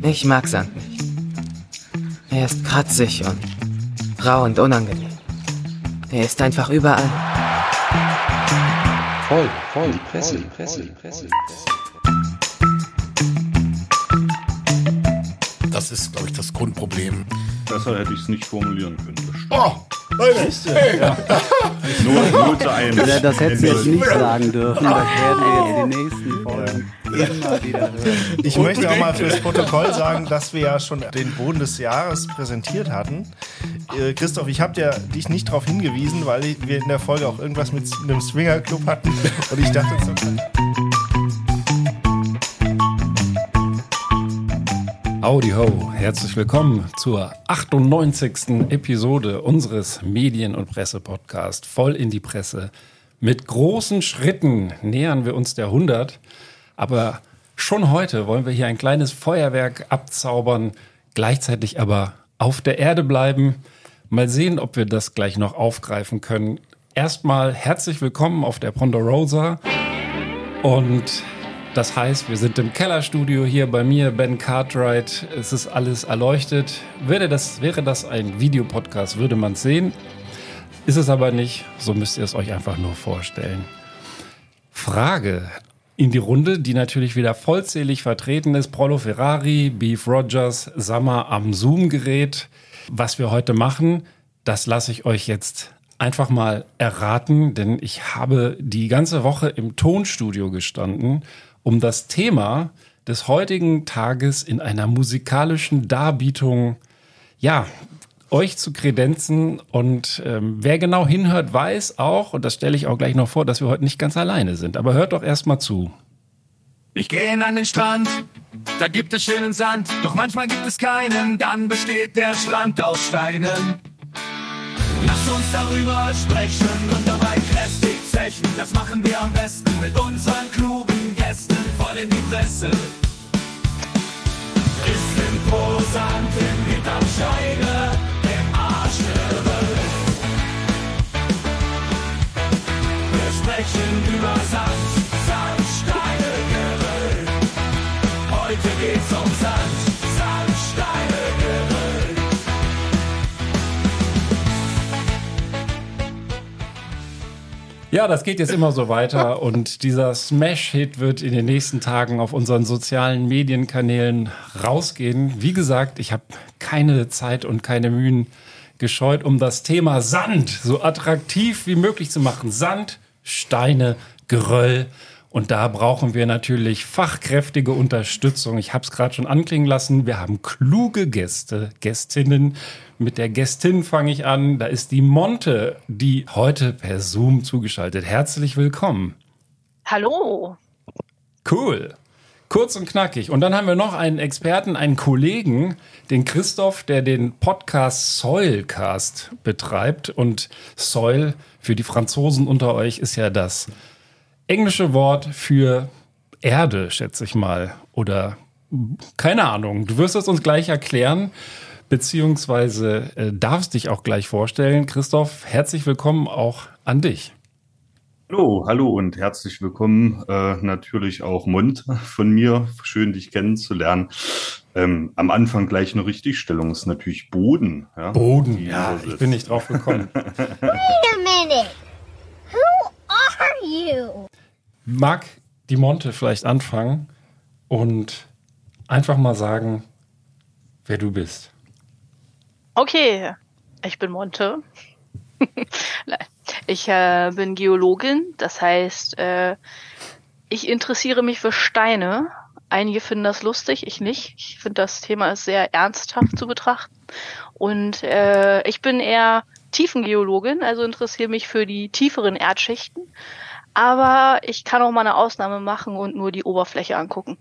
Ich mag Sand nicht. Er ist kratzig und rau und unangenehm. Er ist einfach überall. Voll, die Presse. Das ist, glaube ich, das Grundproblem. Besser hätte ich es nicht formulieren können. Oh, Leute! Hey. Nur zu einem. Ja, das hättest du jetzt nicht sagen dürfen. Das werden wir jetzt die nächsten Folgen immer wieder hören. Ich möchte auch mal fürs Protokoll sagen, dass wir ja schon den Boden des Jahres präsentiert hatten. Christoph, ich habe dich nicht darauf hingewiesen, weil wir in der Folge auch irgendwas mit einem Swingerclub hatten. Und ich dachte so... Howdy ho, herzlich willkommen zur 98. Episode unseres Medien- und Presse-Podcasts Voll in die Presse. Mit großen Schritten nähern wir uns der 100, aber schon heute wollen wir hier ein kleines Feuerwerk abzaubern, gleichzeitig aber auf der Erde bleiben. Mal sehen, ob wir das gleich noch aufgreifen können. Erstmal herzlich willkommen auf der Ponderosa und... Das heißt, wir sind im Kellerstudio hier bei mir, Ben Cartwright. Es ist alles erleuchtet. Wäre das ein Videopodcast, würde man es sehen. Ist es aber nicht, so müsst ihr es euch einfach nur vorstellen. Frage in die Runde, die natürlich wieder vollzählig vertreten ist. Prollo Ferrari, Beef Rogers, Sammer am Zoom-Gerät. Was wir heute machen, das lasse ich euch jetzt einfach mal erraten, denn ich habe die ganze Woche im Tonstudio gestanden, um das Thema des heutigen Tages in einer musikalischen Darbietung, ja, euch zu kredenzen. Und wer genau hinhört, weiß auch, und das stelle ich auch gleich noch vor, dass wir heute nicht ganz alleine sind. Aber hört doch erst mal zu. Ich gehe an den Strand, da gibt es schönen Sand, doch manchmal gibt es keinen, dann besteht der Strand aus Steinen. Lass uns darüber sprechen und dabei kräftig zechen, das machen wir am besten mit unseren klugen Gästen voll in die Presse. Ist imposant im Hinternscheide, im Arsch der Welt. Wir sprechen über Sand, Sandsteine, Geröll. Heute geht's um Sand, Sandsteine, Geröll. Ja, das geht jetzt immer so weiter und dieser Smash-Hit wird in den nächsten Tagen auf unseren sozialen Medienkanälen rausgehen. Wie gesagt, ich habe keine Zeit und keine Mühen gescheut, um das Thema Sand so attraktiv wie möglich zu machen. Sand, Steine, Geröll. Und da brauchen wir natürlich fachkräftige Unterstützung. Ich habe es gerade schon anklingen lassen. Wir haben kluge Gäste, Gästinnen. Mit der Gästin fange ich an. Da ist die Monte, die heute per Zoom zugeschaltet. Herzlich willkommen. Hallo. Cool. Kurz und knackig. Und dann haben wir noch einen Experten, einen Kollegen, den Christoph, der den Podcast Soilcast betreibt. Und Soil, für die Franzosen unter euch, ist ja das englische Wort für Erde, schätze ich mal. Oder keine Ahnung. Du wirst es uns gleich erklären, beziehungsweise darfst dich auch gleich vorstellen. Christoph, herzlich willkommen auch an dich. Hallo und herzlich willkommen. Natürlich auch Mont von mir. Schön, dich kennenzulernen. Am Anfang gleich eine Richtigstellung ist natürlich Boden. Ja? Boden, ja, ich bin nicht drauf gekommen. Wait a minute. Who are you? Mag die Monte vielleicht anfangen und einfach mal sagen, wer du bist. Okay, ich bin Monte. Ich bin Geologin, das heißt, ich interessiere mich für Steine. Einige finden das lustig, ich nicht. Ich finde, das Thema ist sehr ernsthaft zu betrachten. Und ich bin eher Tiefengeologin, also interessiere mich für die tieferen Erdschichten. Aber ich kann auch mal eine Ausnahme machen und nur die Oberfläche angucken.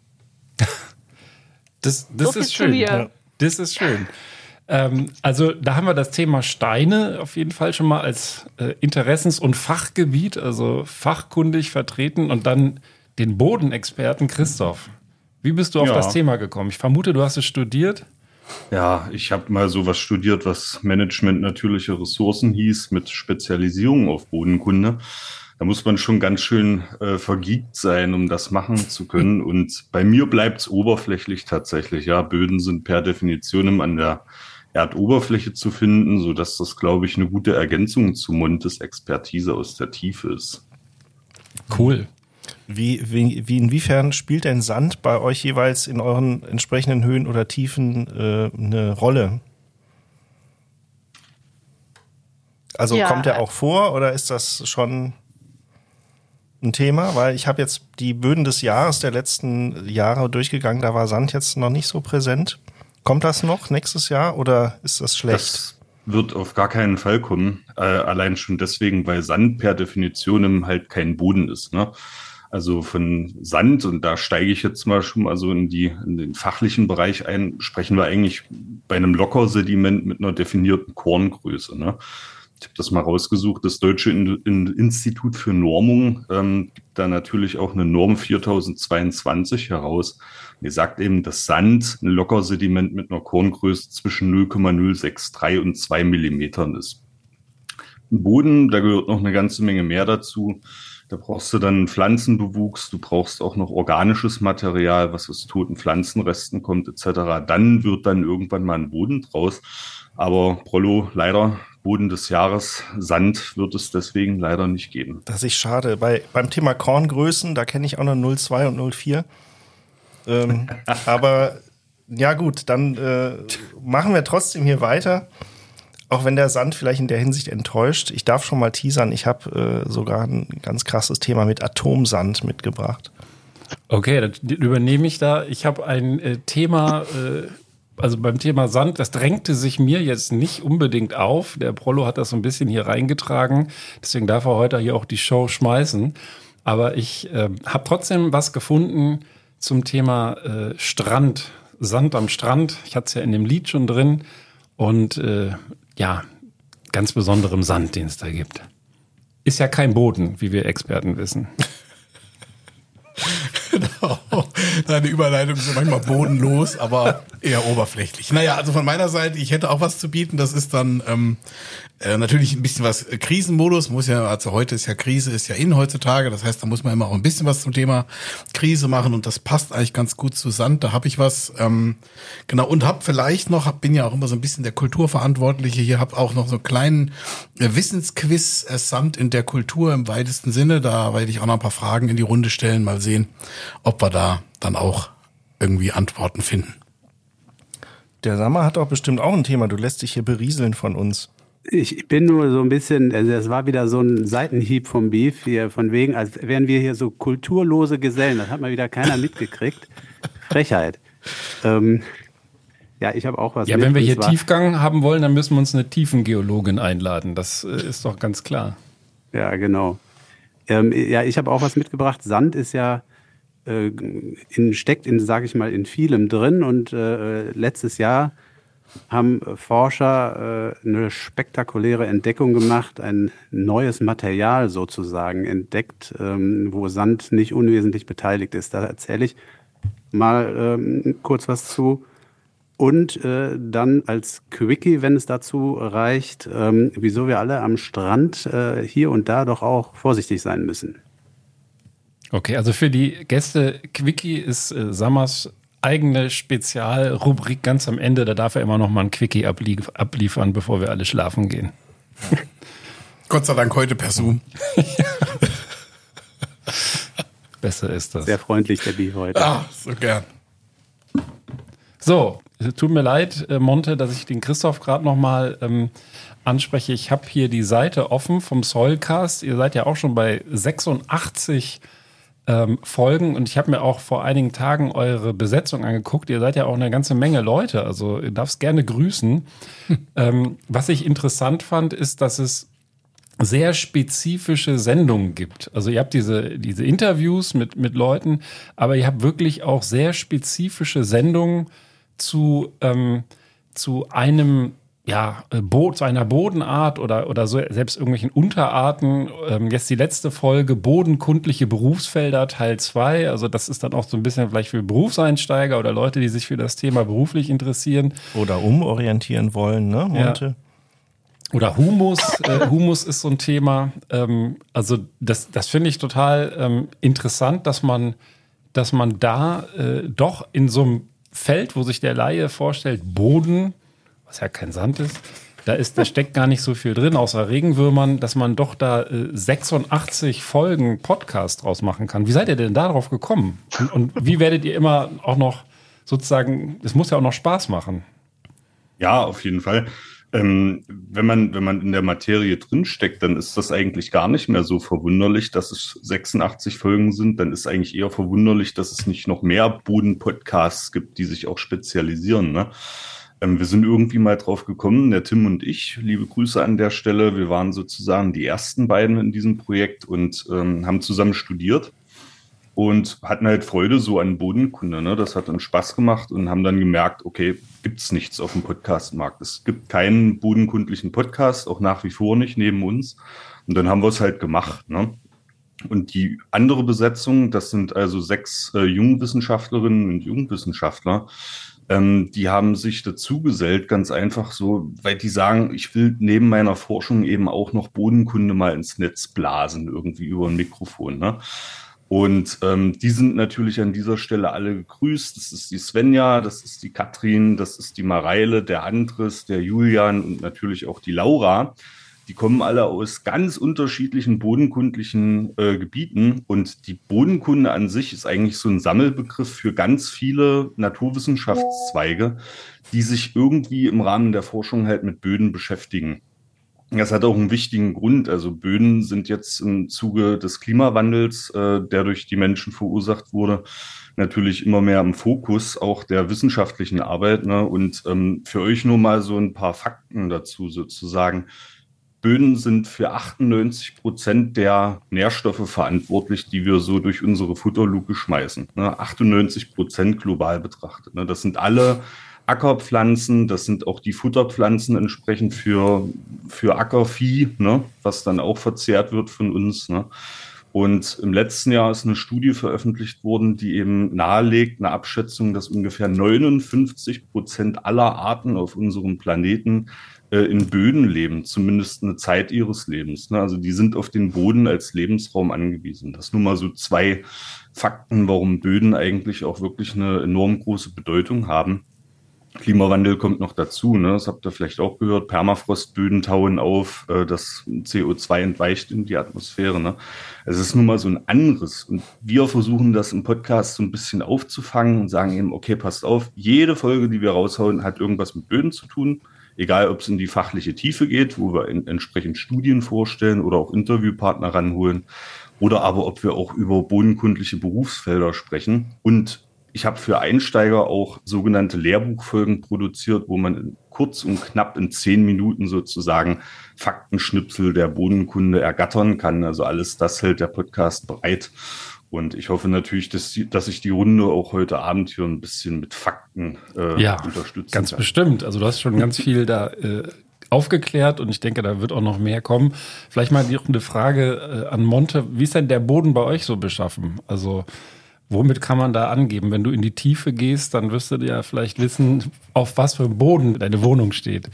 Das ist schön. Ja. Das ist schön. Also da haben wir das Thema Steine auf jeden Fall schon mal als Interessens- und Fachgebiet, also fachkundig vertreten. Und dann den Bodenexperten Christoph. Wie bist du auf das Thema gekommen? Ich vermute, du hast es studiert. Ja, ich habe mal sowas studiert, was Management natürliche Ressourcen hieß, mit Spezialisierung auf Bodenkunde. Da muss man schon ganz schön vergiegt sein, um das machen zu können. Und bei mir bleibt es oberflächlich tatsächlich. Ja, Böden sind per Definition an der Erdoberfläche zu finden, sodass das, glaube ich, eine gute Ergänzung zu Montes Expertise aus der Tiefe ist. Cool. Inwiefern spielt denn Sand bei euch jeweils in euren entsprechenden Höhen oder Tiefen eine Rolle? Also kommt der auch vor oder ist das schon ein Thema? Weil ich habe jetzt die Böden des Jahres der letzten Jahre durchgegangen, da war Sand jetzt noch nicht so präsent. Kommt das noch nächstes Jahr oder ist das schlecht? Das wird auf gar keinen Fall kommen. Allein schon deswegen, weil Sand per Definition halt kein Boden ist. Ne? Also von Sand, und da steige ich jetzt mal schon mal so in den fachlichen Bereich ein, sprechen wir eigentlich bei einem Lockersediment mit einer definierten Korngröße. Ne? Ich habe das mal rausgesucht. Das Deutsche Institut für Normung gibt da natürlich auch eine Norm 4022 heraus. Die sagt eben, dass Sand ein Lockersediment mit einer Korngröße zwischen 0,063 und 2 Millimetern ist. Im Boden, da gehört noch eine ganze Menge mehr dazu. Da brauchst du dann Pflanzenbewuchs, du brauchst auch noch organisches Material, was aus toten Pflanzenresten kommt etc. Dann wird dann irgendwann mal ein Boden draus. Aber Prollo, leider Boden des Jahres, Sand wird es deswegen leider nicht geben. Das ist schade. Beim Thema Korngrößen, da kenne ich auch noch 0,2 und 0,4. Aber ja gut, dann machen wir trotzdem hier weiter. Auch wenn der Sand vielleicht in der Hinsicht enttäuscht. Ich darf schon mal teasern, ich habe sogar ein ganz krasses Thema mit Atomsand mitgebracht. Okay, dann übernehme ich da. Ich habe ein Thema, also beim Thema Sand, das drängte sich mir jetzt nicht unbedingt auf. Der Prollo hat das so ein bisschen hier reingetragen. Deswegen darf er heute hier auch die Show schmeißen. Aber ich habe trotzdem was gefunden zum Thema Strand, Sand am Strand. Ich hatte es ja in dem Lied schon drin. Und ja, ganz besonderem Sand, den es da gibt. Ist ja kein Boden, wie wir Experten wissen. Genau. Deine Überleitung ist manchmal bodenlos, aber eher oberflächlich. Naja, also von meiner Seite, ich hätte auch was zu bieten. Das ist dann natürlich ein bisschen was Krisenmodus. Muss ja, also heute ist ja Krise, ist ja in heutzutage. Das heißt, da muss man immer auch ein bisschen was zum Thema Krise machen und das passt eigentlich ganz gut zu Sand. Da habe ich was. Genau, und habe vielleicht noch, bin ja auch immer so ein bisschen der Kulturverantwortliche hier, habe auch noch so einen kleinen Wissensquiz Sand in der Kultur im weitesten Sinne. Da werde ich auch noch ein paar Fragen in die Runde stellen, mal sehen, ob wir da dann auch irgendwie Antworten finden. Der Sammer hat doch bestimmt auch ein Thema. Du lässt dich hier berieseln von uns. Ich bin nur so ein bisschen, also es war wieder so ein Seitenhieb vom Beef hier, von wegen, als wären wir hier so kulturlose Gesellen. Das hat mal wieder keiner mitgekriegt. Frechheit. Ja, ich habe auch was. Ja, wenn wir hier Tiefgang haben wollen, dann müssen wir uns eine Tiefengeologin einladen. Das ist doch ganz klar. Ja, genau. Ja, ich habe auch was mitgebracht. Sand ist ja steckt sage ich mal, in vielem drin. Und letztes Jahr haben Forscher eine spektakuläre Entdeckung gemacht, ein neues Material sozusagen entdeckt, wo Sand nicht unwesentlich beteiligt ist. Da erzähle ich mal kurz was zu. Und dann als Quickie, wenn es dazu reicht, wieso wir alle am Strand hier und da doch auch vorsichtig sein müssen. Okay, also für die Gäste, Quickie ist Sammers eigene Spezialrubrik ganz am Ende. Da darf er immer noch mal ein Quickie abliefern, bevor wir alle schlafen gehen. Gott sei Dank heute per Zoom. Besser ist das. Sehr freundlich, der Beef heute. Ah, so gern. So, tut mir leid, Monte, dass ich den Christoph gerade noch mal anspreche. Ich habe hier die Seite offen vom Soilcast. Ihr seid ja auch schon bei 86 Folgen und ich habe mir auch vor einigen Tagen eure Besetzung angeguckt. Ihr seid ja auch eine ganze Menge Leute, also ihr darfst gerne grüßen. Was ich interessant fand, ist, dass es sehr spezifische Sendungen gibt. Also ihr habt diese Interviews mit Leuten, aber ihr habt wirklich auch sehr spezifische Sendungen zu einem zu einer Bodenart oder so, selbst irgendwelchen Unterarten. Jetzt die letzte Folge, bodenkundliche Berufsfelder, Teil 2. Also das ist dann auch so ein bisschen vielleicht für Berufseinsteiger oder Leute, die sich für das Thema beruflich interessieren. Oder umorientieren wollen, ne, Monte? Oder Humus. Humus ist so ein Thema. Also das finde ich total interessant, dass man da doch in so einem Feld, wo sich der Laie vorstellt, Boden, was ja kein Sand ist, da steckt gar nicht so viel drin, außer Regenwürmern, dass man doch da 86 Folgen Podcast draus machen kann. Wie seid ihr denn darauf gekommen? Und wie werdet ihr immer auch noch sozusagen, es muss ja auch noch Spaß machen. Ja, auf jeden Fall. Wenn man in der Materie drinsteckt, dann ist das eigentlich gar nicht mehr so verwunderlich, dass es 86 Folgen sind. Dann ist eigentlich eher verwunderlich, dass es nicht noch mehr Boden-Podcasts gibt, die sich auch spezialisieren, ne? Wir sind irgendwie mal drauf gekommen, der Tim und ich, liebe Grüße an der Stelle. Wir waren sozusagen die ersten beiden in diesem Projekt und haben zusammen studiert und hatten halt Freude so an Bodenkunde, ne? Das hat uns Spaß gemacht und haben dann gemerkt, okay, gibt's nichts auf dem Podcastmarkt. Es gibt keinen bodenkundlichen Podcast, auch nach wie vor nicht neben uns. Und dann haben wir es halt gemacht, ne? Und die andere Besetzung, das sind also 6 Jungwissenschaftlerinnen und Jungwissenschaftler, die haben sich dazugesellt, ganz einfach so, weil die sagen, ich will neben meiner Forschung eben auch noch Bodenkunde mal ins Netz blasen, irgendwie über ein Mikrofon, ne? Und die sind natürlich an dieser Stelle alle gegrüßt. Das ist die Svenja, das ist die Katrin, das ist die Mareile, der Andres, der Julian und natürlich auch die Laura. Die kommen alle aus ganz unterschiedlichen bodenkundlichen Gebieten. Und die Bodenkunde an sich ist eigentlich so ein Sammelbegriff für ganz viele Naturwissenschaftszweige, die sich irgendwie im Rahmen der Forschung halt mit Böden beschäftigen. Das hat auch einen wichtigen Grund. Also Böden sind jetzt im Zuge des Klimawandels, der durch die Menschen verursacht wurde, natürlich immer mehr im Fokus auch der wissenschaftlichen Arbeit, ne? Und für euch nur mal so ein paar Fakten dazu sozusagen. Böden sind für 98% der Nährstoffe verantwortlich, die wir so durch unsere Futterluke schmeißen. 98% global betrachtet. Das sind alle Ackerpflanzen, das sind auch die Futterpflanzen entsprechend für Ackervieh, ne, was dann auch verzehrt wird von uns, ne. Und im letzten Jahr ist eine Studie veröffentlicht worden, die eben nahelegt, eine Abschätzung, dass ungefähr 59% aller Arten auf unserem Planeten in Böden leben, zumindest eine Zeit ihres Lebens, ne. Also die sind auf den Boden als Lebensraum angewiesen. Das nur mal so 2 Fakten, warum Böden eigentlich auch wirklich eine enorm große Bedeutung haben. Klimawandel kommt noch dazu, ne? Das habt ihr vielleicht auch gehört. Permafrostböden tauen auf, das CO2 entweicht in die Atmosphäre, ne? Es ist nun mal so ein anderes. Und wir versuchen das im Podcast so ein bisschen aufzufangen und sagen eben, okay, passt auf, jede Folge, die wir raushauen, hat irgendwas mit Böden zu tun. Egal, ob es in die fachliche Tiefe geht, wo wir entsprechend Studien vorstellen oder auch Interviewpartner ranholen, oder aber ob wir auch über bodenkundliche Berufsfelder sprechen. Und ich habe für Einsteiger auch sogenannte Lehrbuchfolgen produziert, wo man kurz und knapp in 10 Minuten sozusagen Faktenschnipsel der Bodenkunde ergattern kann. Also alles das hält der Podcast bereit. Und ich hoffe natürlich, dass ich die Runde auch heute Abend hier ein bisschen mit Fakten unterstützen ganz kann. Bestimmt. Also du hast schon ganz viel da aufgeklärt und ich denke, da wird auch noch mehr kommen. Vielleicht mal eine Frage an Monte. Wie ist denn der Boden bei euch so beschaffen? Also womit kann man da angeben? Wenn du in die Tiefe gehst, dann wirst du ja vielleicht wissen, auf was für einem Boden deine Wohnung steht.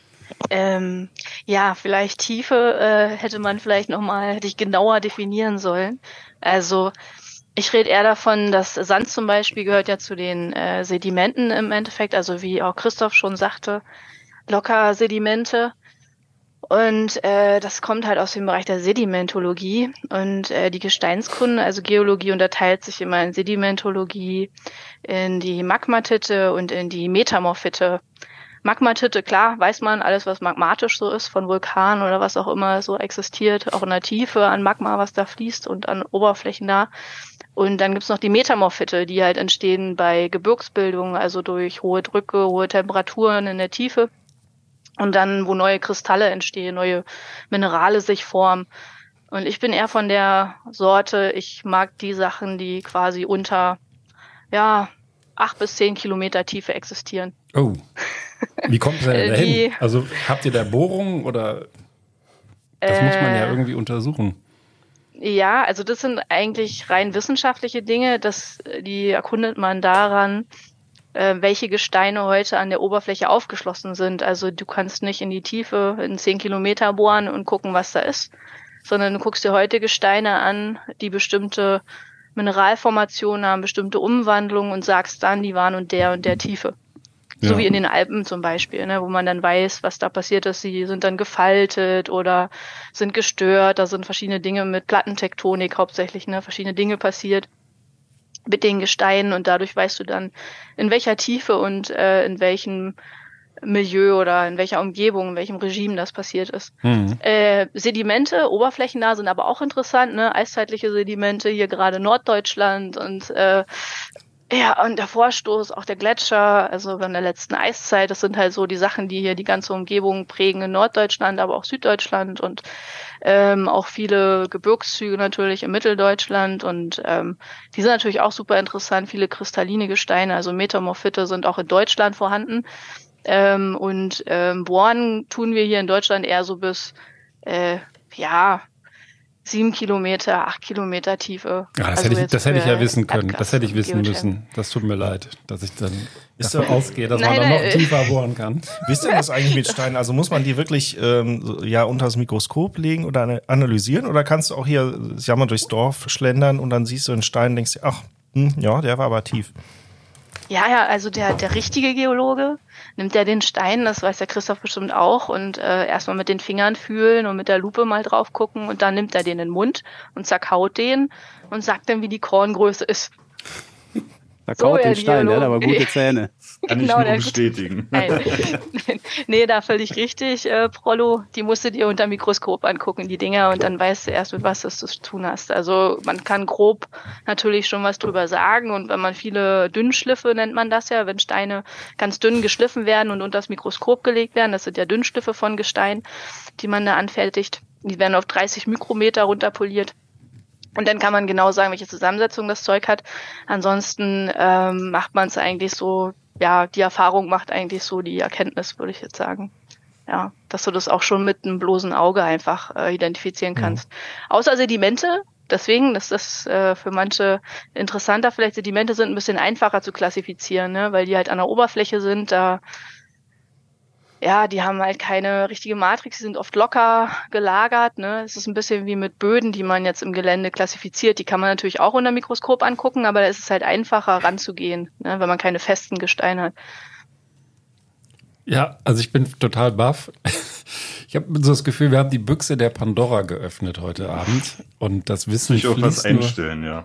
Ja, vielleicht Tiefe hätte ich genauer definieren sollen. Also ich rede eher davon, dass Sand zum Beispiel gehört ja zu den Sedimenten im Endeffekt, also wie auch Christoph schon sagte, locker Sedimente. Und das kommt halt aus dem Bereich der Sedimentologie und die Gesteinskunde, also Geologie, unterteilt sich immer in Sedimentologie, in die Magmatitte und in die Metamorphite. Magmatitte, klar, weiß man, alles was magmatisch so ist, von Vulkanen oder was auch immer so existiert, auch in der Tiefe an Magma, was da fließt und an Oberflächen da. Und dann gibt's noch die Metamorphite, die halt entstehen bei Gebirgsbildungen, also durch hohe Drücke, hohe Temperaturen in der Tiefe. Und dann, wo neue Kristalle entstehen, neue Minerale sich formen. Und ich bin eher von der Sorte, ich mag die Sachen, die quasi unter 8 bis 10 Kilometer Tiefe existieren. Oh, wie kommt ihr denn dahin? Also habt ihr da Bohrungen oder das muss man ja irgendwie untersuchen? Ja, also das sind eigentlich rein wissenschaftliche Dinge, die erkundet man daran, welche Gesteine heute an der Oberfläche aufgeschlossen sind. Also du kannst nicht in die Tiefe in 10 Kilometer bohren und gucken, was da ist, sondern du guckst dir heute Gesteine an, die bestimmte Mineralformationen haben, bestimmte Umwandlungen und sagst dann, die waren und der Tiefe. So wie in den Alpen zum Beispiel, ne, wo man dann weiß, was da passiert ist. Sie sind dann gefaltet oder sind gestört. Da sind verschiedene Dinge mit Plattentektonik hauptsächlich, ne, verschiedene Dinge passiert mit den Gesteinen und dadurch weißt du dann, in welcher Tiefe und in welchem Milieu oder in welcher Umgebung, in welchem Regime das passiert ist. Sedimente, oberflächennah sind aber auch interessant, ne? Eiszeitliche Sedimente, hier gerade Norddeutschland und und der Vorstoß, auch der Gletscher, also in der letzten Eiszeit, das sind halt so die Sachen, die hier die ganze Umgebung prägen in Norddeutschland, aber auch Süddeutschland und auch viele Gebirgszüge natürlich in Mitteldeutschland und die sind natürlich auch super interessant, viele kristalline Gesteine, also Metamorphite sind auch in Deutschland vorhanden. Bohren tun wir hier in Deutschland eher so bis 7 Kilometer, 8 Kilometer Tiefe. Ja, das also hätte ich ja wissen können. Erdgas Das hätte ich wissen Geotherm. müssen. Das tut mir leid, dass ich dann Ist davon doch- ausgehe, dass man dann noch tiefer bohren kann. Wie ist denn das eigentlich mit Steinen? Also muss man die wirklich unter das Mikroskop legen oder analysieren? Oder kannst du auch hier, mal durchs Dorf schlendern und dann siehst du einen Stein und denkst dir, ach, der war aber tief. Ja, also der richtige Geologe nimmt ja den Stein, das weiß der Christoph bestimmt auch, und erstmal mit den Fingern fühlen und mit der Lupe mal drauf gucken und dann nimmt er den in den Mund und zerkaut den und sagt dann, wie die Korngröße ist. Verkaut So, den ja, Stein, der hat aber Geologe. gute Zähne. Kann ich Genau, nur der- bestätigen. Nein. Nee, da völlig richtig, Prollo. Die musst du dir unter Mikroskop angucken, die Dinger, und dann weißt du erst, mit was du es zu tun hast. Also man kann grob natürlich schon was drüber sagen, und wenn man viele Dünnschliffe, nennt man das ja, wenn Steine ganz dünn geschliffen werden und unter das Mikroskop gelegt werden, das sind ja Dünnschliffe von Gestein, die man da anfertigt. Die werden auf 30 Mikrometer runterpoliert. Und dann kann man genau sagen, welche Zusammensetzung das Zeug hat. Ansonsten macht man es eigentlich so, ja, die Erfahrung macht eigentlich so die Erkenntnis, würde ich jetzt sagen. Ja, dass du das auch schon mit einem bloßen Auge einfach identifizieren kannst. Außer Sedimente, deswegen, das ist für manche interessanter, vielleicht Sedimente sind ein bisschen einfacher zu klassifizieren, ne, weil die halt an der Oberfläche sind, die haben halt keine richtige Matrix, die sind oft locker gelagert, ne. Es ist ein bisschen wie mit Böden, die man jetzt im Gelände klassifiziert. Die kann man natürlich auch unter Mikroskop angucken, aber da ist es halt einfacher ranzugehen, ne, wenn man keine festen Gesteine hat. Ja, also ich bin total baff. Ich habe so das Gefühl, wir haben die Büchse der Pandora geöffnet heute Abend und das Wissen Sich auf was fließt nur. einstellen, ja.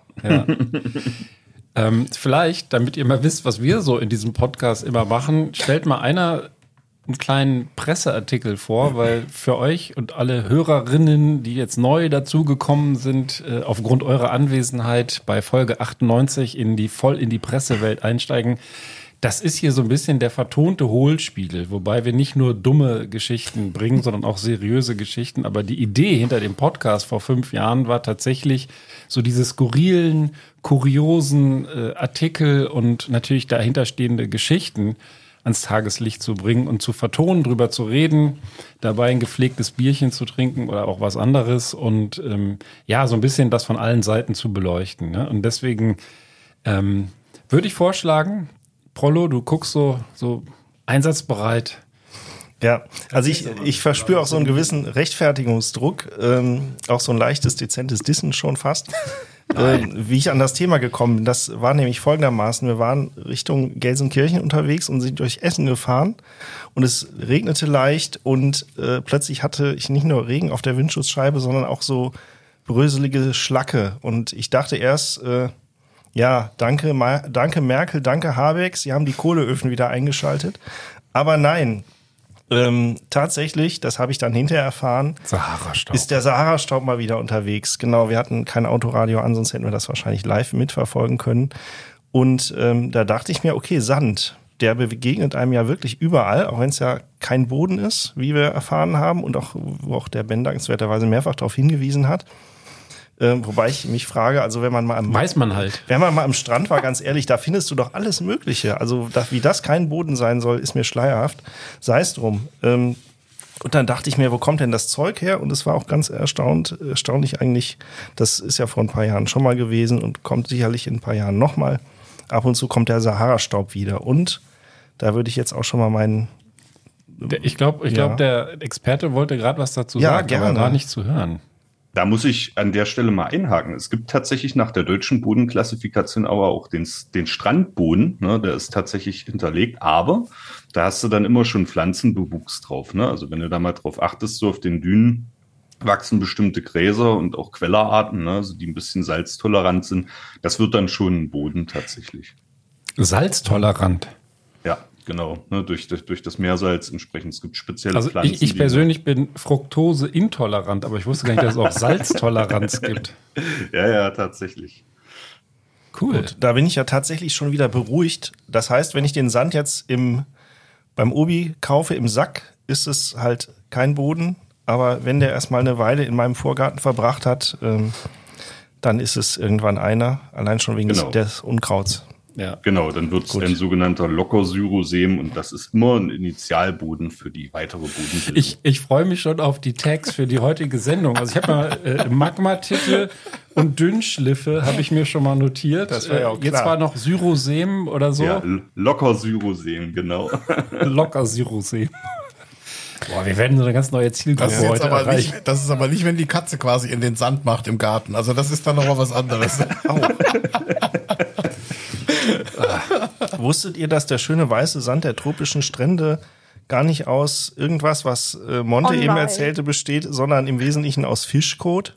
Ja. Vielleicht, damit ihr mal wisst, was wir so in diesem Podcast immer machen, stellt mal einer einen kleinen Presseartikel vor, weil für euch und alle Hörerinnen, die jetzt neu dazugekommen sind, aufgrund eurer Anwesenheit bei Folge 98 voll in die Pressewelt einsteigen, das ist hier so ein bisschen der vertonte Hohlspiegel, wobei wir nicht nur dumme Geschichten bringen, sondern auch seriöse Geschichten. Aber die Idee hinter dem Podcast vor 5 Jahren war tatsächlich so diese skurrilen, kuriosen Artikel und natürlich dahinterstehende Geschichten ans Tageslicht zu bringen und zu vertonen, drüber zu reden, dabei ein gepflegtes Bierchen zu trinken oder auch was anderes und so ein bisschen das von allen Seiten zu beleuchten. Ne? Und deswegen würde ich vorschlagen, Prollo, du guckst so einsatzbereit. Ja, also ich verspüre auch so einen gewissen Rechtfertigungsdruck, auch so ein leichtes, dezentes Dissen schon fast. Wie ich an das Thema gekommen bin, das war nämlich folgendermaßen: Wir waren Richtung Gelsenkirchen unterwegs und sind durch Essen gefahren und es regnete leicht und plötzlich hatte ich nicht nur Regen auf der Windschutzscheibe, sondern auch so bröselige Schlacke und ich dachte erst, danke Merkel, danke Habeck, sie haben die Kohleöfen wieder eingeschaltet, aber nein. Tatsächlich, das habe ich dann hinterher erfahren, Sahara-Staub. ist der Sahara-Staub mal wieder unterwegs. Genau, wir hatten kein Autoradio an, sonst hätten wir das wahrscheinlich live mitverfolgen können. Und da dachte ich mir, okay, Sand, der begegnet einem ja wirklich überall, auch wenn es ja kein Boden ist, wie wir erfahren haben und auch, wo auch der Ben dankenswerterweise mehrfach darauf hingewiesen hat. Wobei ich mich frage, also wenn man mal am Strand war, ganz ehrlich, da findest du doch alles Mögliche. Also wie das kein Boden sein soll, ist mir schleierhaft. Sei es drum. Und dann dachte ich mir, wo kommt denn das Zeug her? Und es war auch ganz erstaunlich eigentlich. Das ist ja vor ein paar Jahren schon mal gewesen und kommt sicherlich in ein paar Jahren nochmal. ab und zu kommt der Sahara-Staub wieder. Und da würde ich jetzt auch schon mal meinen... Ich glaube, der Experte wollte gerade was dazu sagen, gerne. aber war nicht zu hören. Da muss ich an der Stelle mal einhaken. Es gibt tatsächlich nach der deutschen Bodenklassifikation aber auch den Strandboden, ne, der ist tatsächlich hinterlegt, aber da hast du dann immer schon Pflanzenbewuchs drauf. Ne? Also wenn du da mal drauf achtest, so auf den Dünen wachsen bestimmte Gräser und auch Quellerarten, ne, also die ein bisschen salztolerant sind. Das wird dann schon ein Boden tatsächlich. Salztolerant? Ja, genau. Ne, durch das Meersalz entsprechend. Es gibt spezielle Also Pflanzen. ich persönlich bin Fructose-intolerant, aber ich wusste gar nicht, dass es auch Salztoleranz gibt. Ja, tatsächlich. Cool. Gut, da bin ich ja tatsächlich schon wieder beruhigt. Das heißt, wenn ich den Sand jetzt beim Obi kaufe im Sack, ist es halt kein Boden. Aber wenn der erstmal eine Weile in meinem Vorgarten verbracht hat, dann ist es irgendwann einer. Allein schon wegen des Unkrauts. Ja. Genau, dann wird es ein sogenannter Lockersyroseem und das ist immer ein Initialboden für die weitere Bodenbildung. Ich freue mich schon auf die Tags für die heutige Sendung. Also ich habe mal Magmatitel und Dünnschliffe habe ich mir schon mal notiert. Das war ja auch klar. Jetzt war noch Syroseem oder so. Ja, Lockersyroseem, genau. Lockersyroseem. Boah, wir werden so eine ganz neue Zielgruppe Das ist, heute erreichen. das ist aber nicht, wenn die Katze quasi in den Sand macht im Garten. Also das ist dann nochmal was anderes. Wusstet ihr, dass der schöne weiße Sand der tropischen Strände gar nicht aus irgendwas, was Monte eben erzählte, besteht, sondern im Wesentlichen aus Fischkot?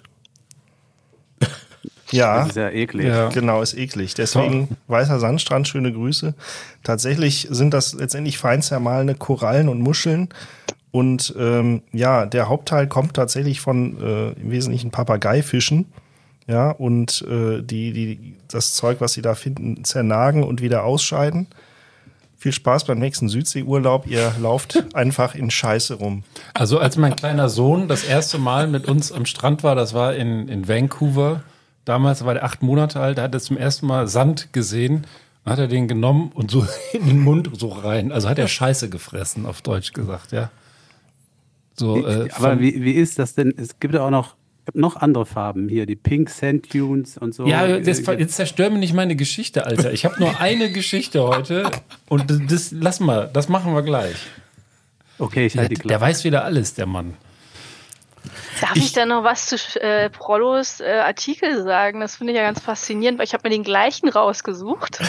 Ja. Das ist ja eklig. Ja. Genau, ist eklig. Deswegen weißer Sandstrand, schöne Grüße. Tatsächlich sind das letztendlich fein zermahlene Korallen und Muscheln. Und der Hauptteil kommt tatsächlich von im Wesentlichen Papageifischen. Ja, und das Zeug, was sie da finden, zernagen und wieder ausscheiden. Viel Spaß beim nächsten Südseeurlaub. Ihr lauft einfach in Scheiße rum. Also als mein kleiner Sohn das erste Mal mit uns am Strand war, das war in Vancouver. Damals war der 8 Monate alt, da hat er zum ersten Mal Sand gesehen. Dann hat er den genommen und so in den Mund so rein. Also hat er Scheiße gefressen, auf Deutsch gesagt, ja. So, aber wie ist das denn? Es gibt ja auch noch andere Farben hier, die Pink Sand Dunes und so. Ja, jetzt zerstör mir nicht meine Geschichte, Alter. Ich habe nur eine Geschichte heute und das machen wir gleich. Okay, ich halte die Klappe. Der weiß wieder alles, der Mann. Darf ich da noch was zu Prollos Artikel sagen? Das finde ich ja ganz faszinierend, weil ich habe mir den gleichen rausgesucht.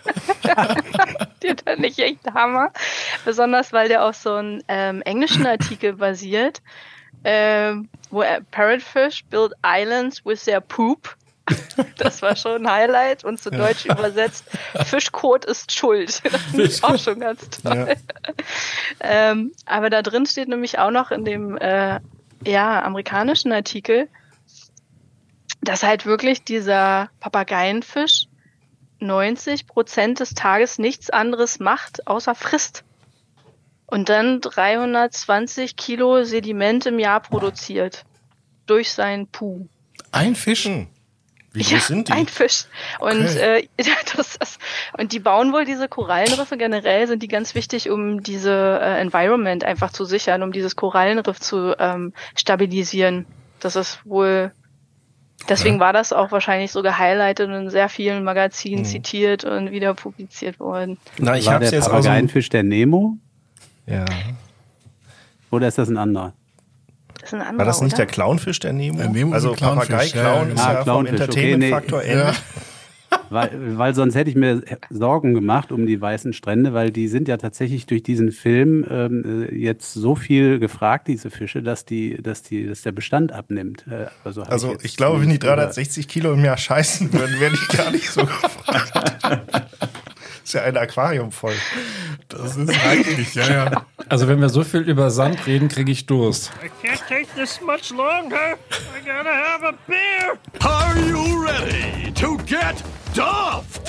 Den fand ich echt Hammer. Besonders, weil der auf so einem englischen Artikel basiert, wo Parrotfish build islands with their poop. Das war schon ein Highlight und zu Deutsch übersetzt, Fischkot ist schuld. Das finde ich auch schon ganz toll. Ja. Aber da drin steht nämlich auch noch in dem amerikanischen Artikel, dass halt wirklich dieser Papageienfisch 90% des Tages nichts anderes macht, außer frisst. Und dann 320 Kilo Sediment im Jahr produziert. Durch seinen Puh. Ein Fisch? Wie groß sind die? Ein Fisch. Und, und die bauen wohl diese Korallenriffe. Generell sind die ganz wichtig, um diese Environment einfach zu sichern, um dieses Korallenriff zu stabilisieren. Das ist wohl... Deswegen war das auch wahrscheinlich so gehighlightet und in sehr vielen Magazinen zitiert und wieder publiziert worden. Na, ich war hab's der jetzt Papageienfisch der Nemo? Ja. Oder ist das ein anderer? Das ist ein anderer, War das nicht oder? der Clownfisch der Nemo? Der Nemo ist Also ein Clownfisch, Papagei-Clown ist ja vom Clownfisch, Entertainment-Faktor okay, Ende. Weil sonst hätte ich mir Sorgen gemacht um die weißen Strände, weil die sind ja tatsächlich durch diesen Film jetzt so viel gefragt, diese Fische, dass der Bestand abnimmt. Also ich glaube, wenn die 360 Kilo im Jahr scheißen würden, wäre ich gar nicht so gefragt. Ist ja ein Aquarium voll. Das ist eigentlich, ja. Also wenn wir so viel über Sand reden, kriege ich Durst. I can't take this much longer. I gotta have a beer. Are you ready to get stuffed?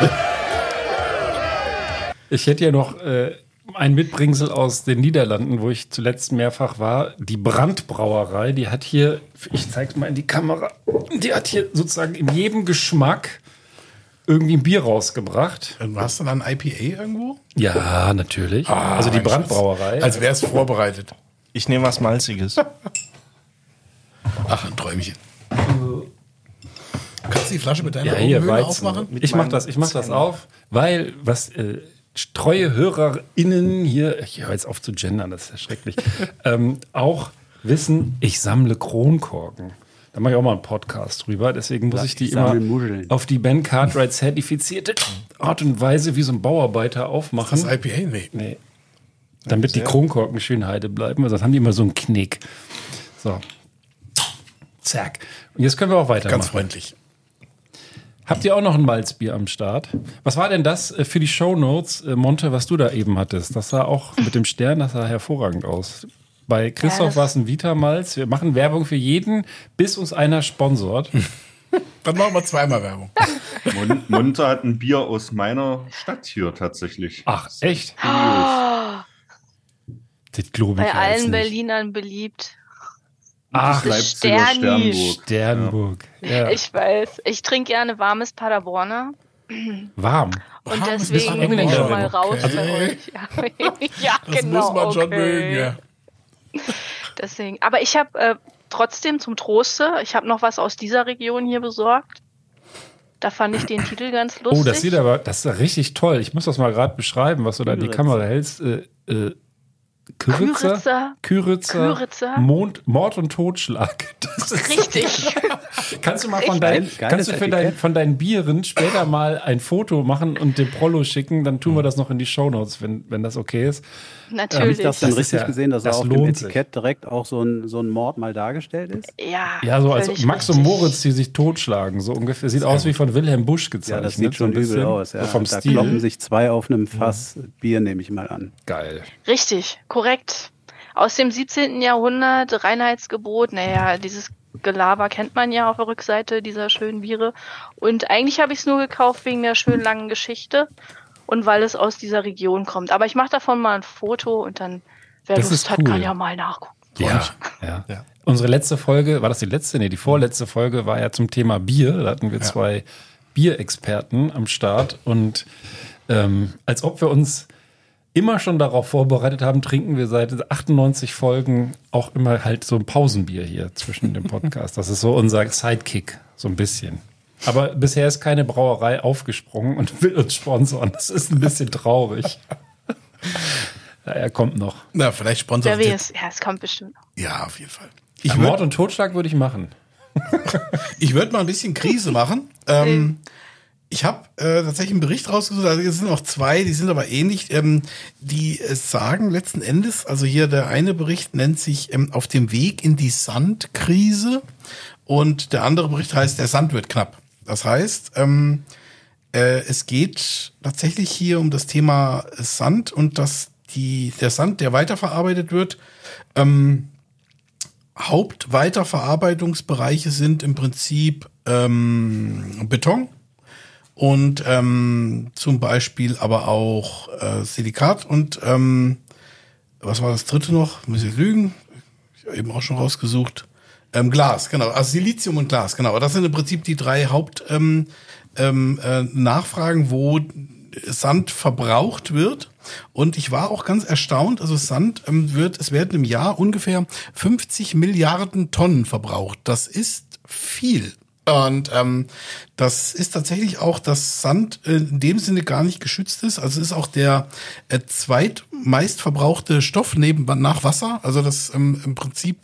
Ich hätte ja noch ein Mitbringsel aus den Niederlanden, wo ich zuletzt mehrfach war. Die Brandbrauerei, die hat hier, ich zeig's mal in die Kamera, die hat hier sozusagen in jedem Geschmack irgendwie ein Bier rausgebracht. Hast du dann ein IPA irgendwo? Ja, natürlich. Also die Brandbrauerei. Als wäre es vorbereitet. Ich nehme was Malziges. Ach, ein Träumchen. Kannst die Flasche mit deiner Ja, hier, Augenhöhle Weizen. aufmachen? Ich mach das auf, weil was treue HörerInnen hier, ich höre jetzt auf zu gendern, das ist ja schrecklich, auch wissen, ich sammle Kronkorken. Da mache ich auch mal einen Podcast drüber, deswegen muss ich die immer auf die Ben Cartwright zertifizierte Art und Weise wie so ein Bauarbeiter aufmachen. Das IPA? Nee. Damit die Kronkorken schön heide bleiben, weil sonst haben die immer so einen Knick. So. Zack. Und jetzt können wir auch weitermachen. Ganz freundlich. Habt ihr auch noch ein Malzbier am Start? Was war denn das für die Shownotes, Monte, was du da eben hattest? Das sah auch mit dem Stern, das sah hervorragend aus. Bei Christoph war es ein Vita-Malz. Wir machen Werbung für jeden, bis uns einer sponsort. Dann machen wir zweimal Werbung. Monte hat ein Bier aus meiner Stadt hier tatsächlich. Ach, echt? Das glaube ich Bei allen nicht. Berlinern beliebt. Ach, Leipziger Sternburg. Ja. Ich weiß. Ich trinke gerne warmes Paderborner. Warm. Und Warmes deswegen bin ich Engländer. schon mal raus Okay. bei euch. Ja, Das genau. muss man schon okay. mögen, ja. Deswegen. Aber ich habe trotzdem zum Troste, ich habe noch was aus dieser Region hier besorgt. Da fand ich den Titel ganz lustig. Oh, das ist ja richtig toll. Ich muss das mal gerade beschreiben, was du da in die Kamera hältst. Kyritzer. Mord und Totschlag. Das ist Richtig. Kannst du mal von deinen Bieren später mal ein Foto machen und dem Prollo schicken? Dann tun wir das noch in die Shownotes, wenn das okay ist. Natürlich. Habe ich das dann Das ist richtig ja- gesehen, dass das auf dem lohnt sich. Etikett direkt auch so ein Mord mal dargestellt ist? Ja, so als völlig Max richtig. und Moritz, die sich totschlagen. So ungefähr. Sieht aus wie von Wilhelm Busch gezeichnet. Ja, das sieht schon so ein übel bisschen. aus. Ja. So vom Da Stil. kloppen sich zwei auf einem Fass Bier, nehme ich mal an. Geil. Richtig, korrekt. Aus dem 17. Jahrhundert, Reinheitsgebot, naja, dieses Gelaber kennt man ja auf der Rückseite dieser schönen Biere. Und eigentlich habe ich es nur gekauft wegen der schönen langen Geschichte und weil es aus dieser Region kommt. Aber ich mache davon mal ein Foto und dann, wer Das Lust ist hat, cool. kann ja mal nachgucken. Ja. Unsere letzte Folge, war das die letzte? Nee, die vorletzte Folge war ja zum Thema Bier. Da hatten wir zwei Bierexperten am Start. Und als ob wir uns immer schon darauf vorbereitet haben, trinken wir seit 98 Folgen auch immer halt so ein Pausenbier hier zwischen dem Podcast. Das ist so unser Sidekick, so ein bisschen. Aber bisher ist keine Brauerei aufgesprungen und will uns sponsoren. Das ist ein bisschen traurig. Ja, er kommt noch. Na, vielleicht sponsert Wer weiß, ja, es kommt bestimmt noch. Ja, auf jeden Fall. Mord und Totschlag würde ich machen. Ich würde mal ein bisschen Krise machen. Ich habe tatsächlich einen Bericht rausgesucht, also es sind auch zwei, die sind aber ähnlich, die sagen letzten Endes, also hier der eine Bericht nennt sich auf dem Weg in die Sandkrise und der andere Bericht heißt, der Sand wird knapp. Das heißt, es geht tatsächlich hier um das Thema Sand und dass der Sand, der weiterverarbeitet wird, Hauptweiterverarbeitungsbereiche sind im Prinzip Beton und zum Beispiel aber auch Silikat und was war das dritte noch? Muss ich lügen? Ich habe eben auch schon rausgesucht. Glas, genau. Also Silizium und Glas, genau. Das sind im Prinzip die drei Nachfragen, wo Sand verbraucht wird. Und ich war auch ganz erstaunt, also Sand es werden im Jahr ungefähr 50 Milliarden Tonnen verbraucht. Das ist viel. Und das ist tatsächlich auch, dass Sand in dem Sinne gar nicht geschützt ist. Also es ist auch der zweitmeist verbrauchte Stoff nach Wasser. Also das im Prinzip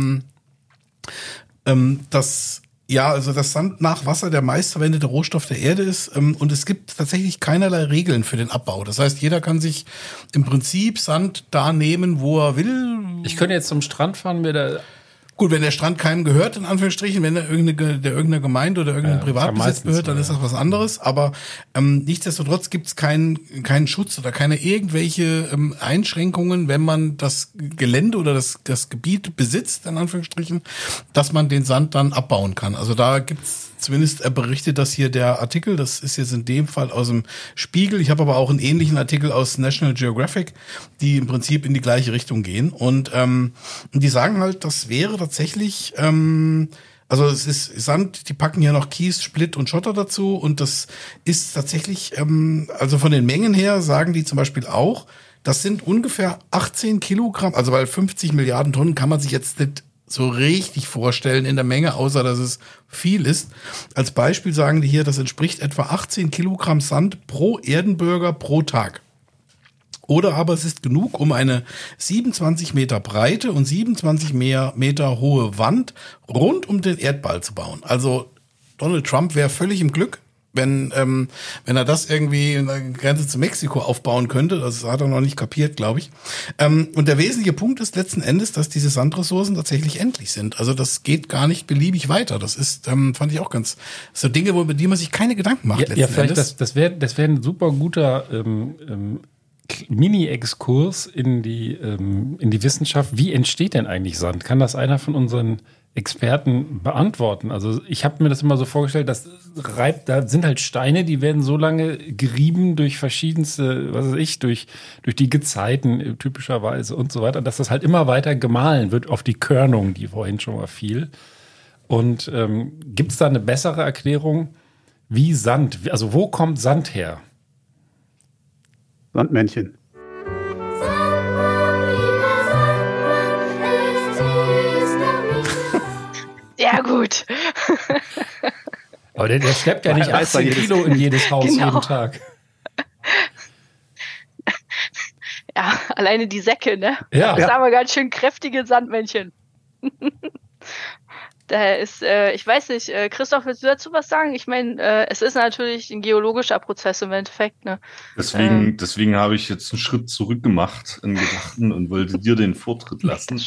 das Sand nach Wasser der meistverwendete Rohstoff der Erde ist und es gibt tatsächlich keinerlei Regeln für den Abbau. Das heißt, jeder kann sich im Prinzip Sand da nehmen, wo er will. Ich könnte jetzt zum Strand fahren, mir da. Gut, wenn der Strand keinem gehört, in Anführungsstrichen, wenn er irgendeiner Gemeinde oder irgendeinem Privatbesitz gehört, dann ist das was anderes. Aber nichtsdestotrotz gibt es keinen Schutz oder keine irgendwelche Einschränkungen, wenn man das Gelände oder das Gebiet besitzt, in Anführungsstrichen, dass man den Sand dann abbauen kann. Also da gibt's zumindest berichtet das hier der Artikel, das ist jetzt in dem Fall aus dem Spiegel. Ich habe aber auch einen ähnlichen Artikel aus National Geographic, die im Prinzip in die gleiche Richtung gehen. Und die sagen halt, das wäre tatsächlich, also es ist Sand, die packen hier noch Kies, Splitt und Schotter dazu. Und das ist tatsächlich, also von den Mengen her sagen die zum Beispiel auch, das sind ungefähr 18 Kilogramm, also weil 50 Milliarden Tonnen kann man sich jetzt nicht so richtig vorstellen in der Menge, außer dass es viel ist. Als Beispiel sagen die hier, das entspricht etwa 18 Kilogramm Sand pro Erdenbürger pro Tag. Oder aber es ist genug, um eine 27 Meter breite und 27 Meter hohe Wand rund um den Erdball zu bauen. Also Donald Trump wäre völlig im Glück, wenn er das irgendwie in der Grenze zu Mexiko aufbauen könnte. Das hat er noch nicht kapiert, glaube ich. Und der wesentliche Punkt ist letzten Endes, dass diese Sandressourcen tatsächlich endlich sind. Also das geht gar nicht beliebig weiter. Das ist, fand ich auch ganz, so Dinge, über die man sich keine Gedanken macht letzten vielleicht Endes. Das wäre ein super guter Mini-Exkurs in die Wissenschaft. Wie entsteht denn eigentlich Sand? Kann das einer von unseren Experten beantworten? Also ich habe mir das immer so vorgestellt, da sind halt Steine, die werden so lange gerieben durch verschiedenste, was weiß ich, durch die Gezeiten typischerweise und so weiter, dass das halt immer weiter gemahlen wird auf die Körnung, die vorhin schon mal fiel. Und gibt es da eine bessere Erklärung, wie Sand, also wo kommt Sand her? Sandmännchen. Sehr gut. Aber der schleppt ja nicht 18 Kilo in jedes Haus jeden Tag. Ja, alleine die Säcke, ne? Ja. Das sind aber ganz schön kräftige Sandmännchen. Da ist, ich weiß nicht, Christoph, willst du dazu was sagen? Ich meine, es ist natürlich ein geologischer Prozess im Endeffekt, ne? Deswegen habe ich jetzt einen Schritt zurück gemacht in Gedachten und wollte dir den Vortritt lassen.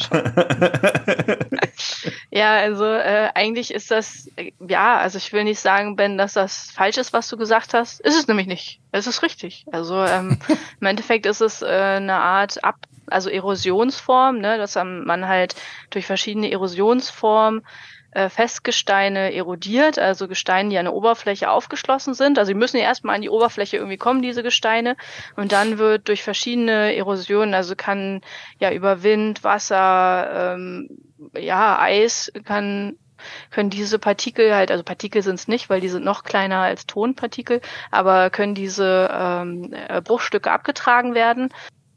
Ja, also eigentlich ist das, also ich will nicht sagen, Ben, dass das falsch ist, was du gesagt hast. Ist es nämlich nicht. Es ist richtig. Also im Endeffekt ist es eine Art Erosionsform, ne, dass man halt durch verschiedene Erosionsformen Festgesteine erodiert, also Gesteine, die an der Oberfläche aufgeschlossen sind. Also die müssen ja erstmal an die Oberfläche irgendwie kommen, diese Gesteine. Und dann wird durch verschiedene Erosionen, also kann ja über Wind, Wasser, Eis, können diese Partikel halt, also Partikel sind es nicht, weil die sind noch kleiner als Tonpartikel, aber können diese Bruchstücke abgetragen werden.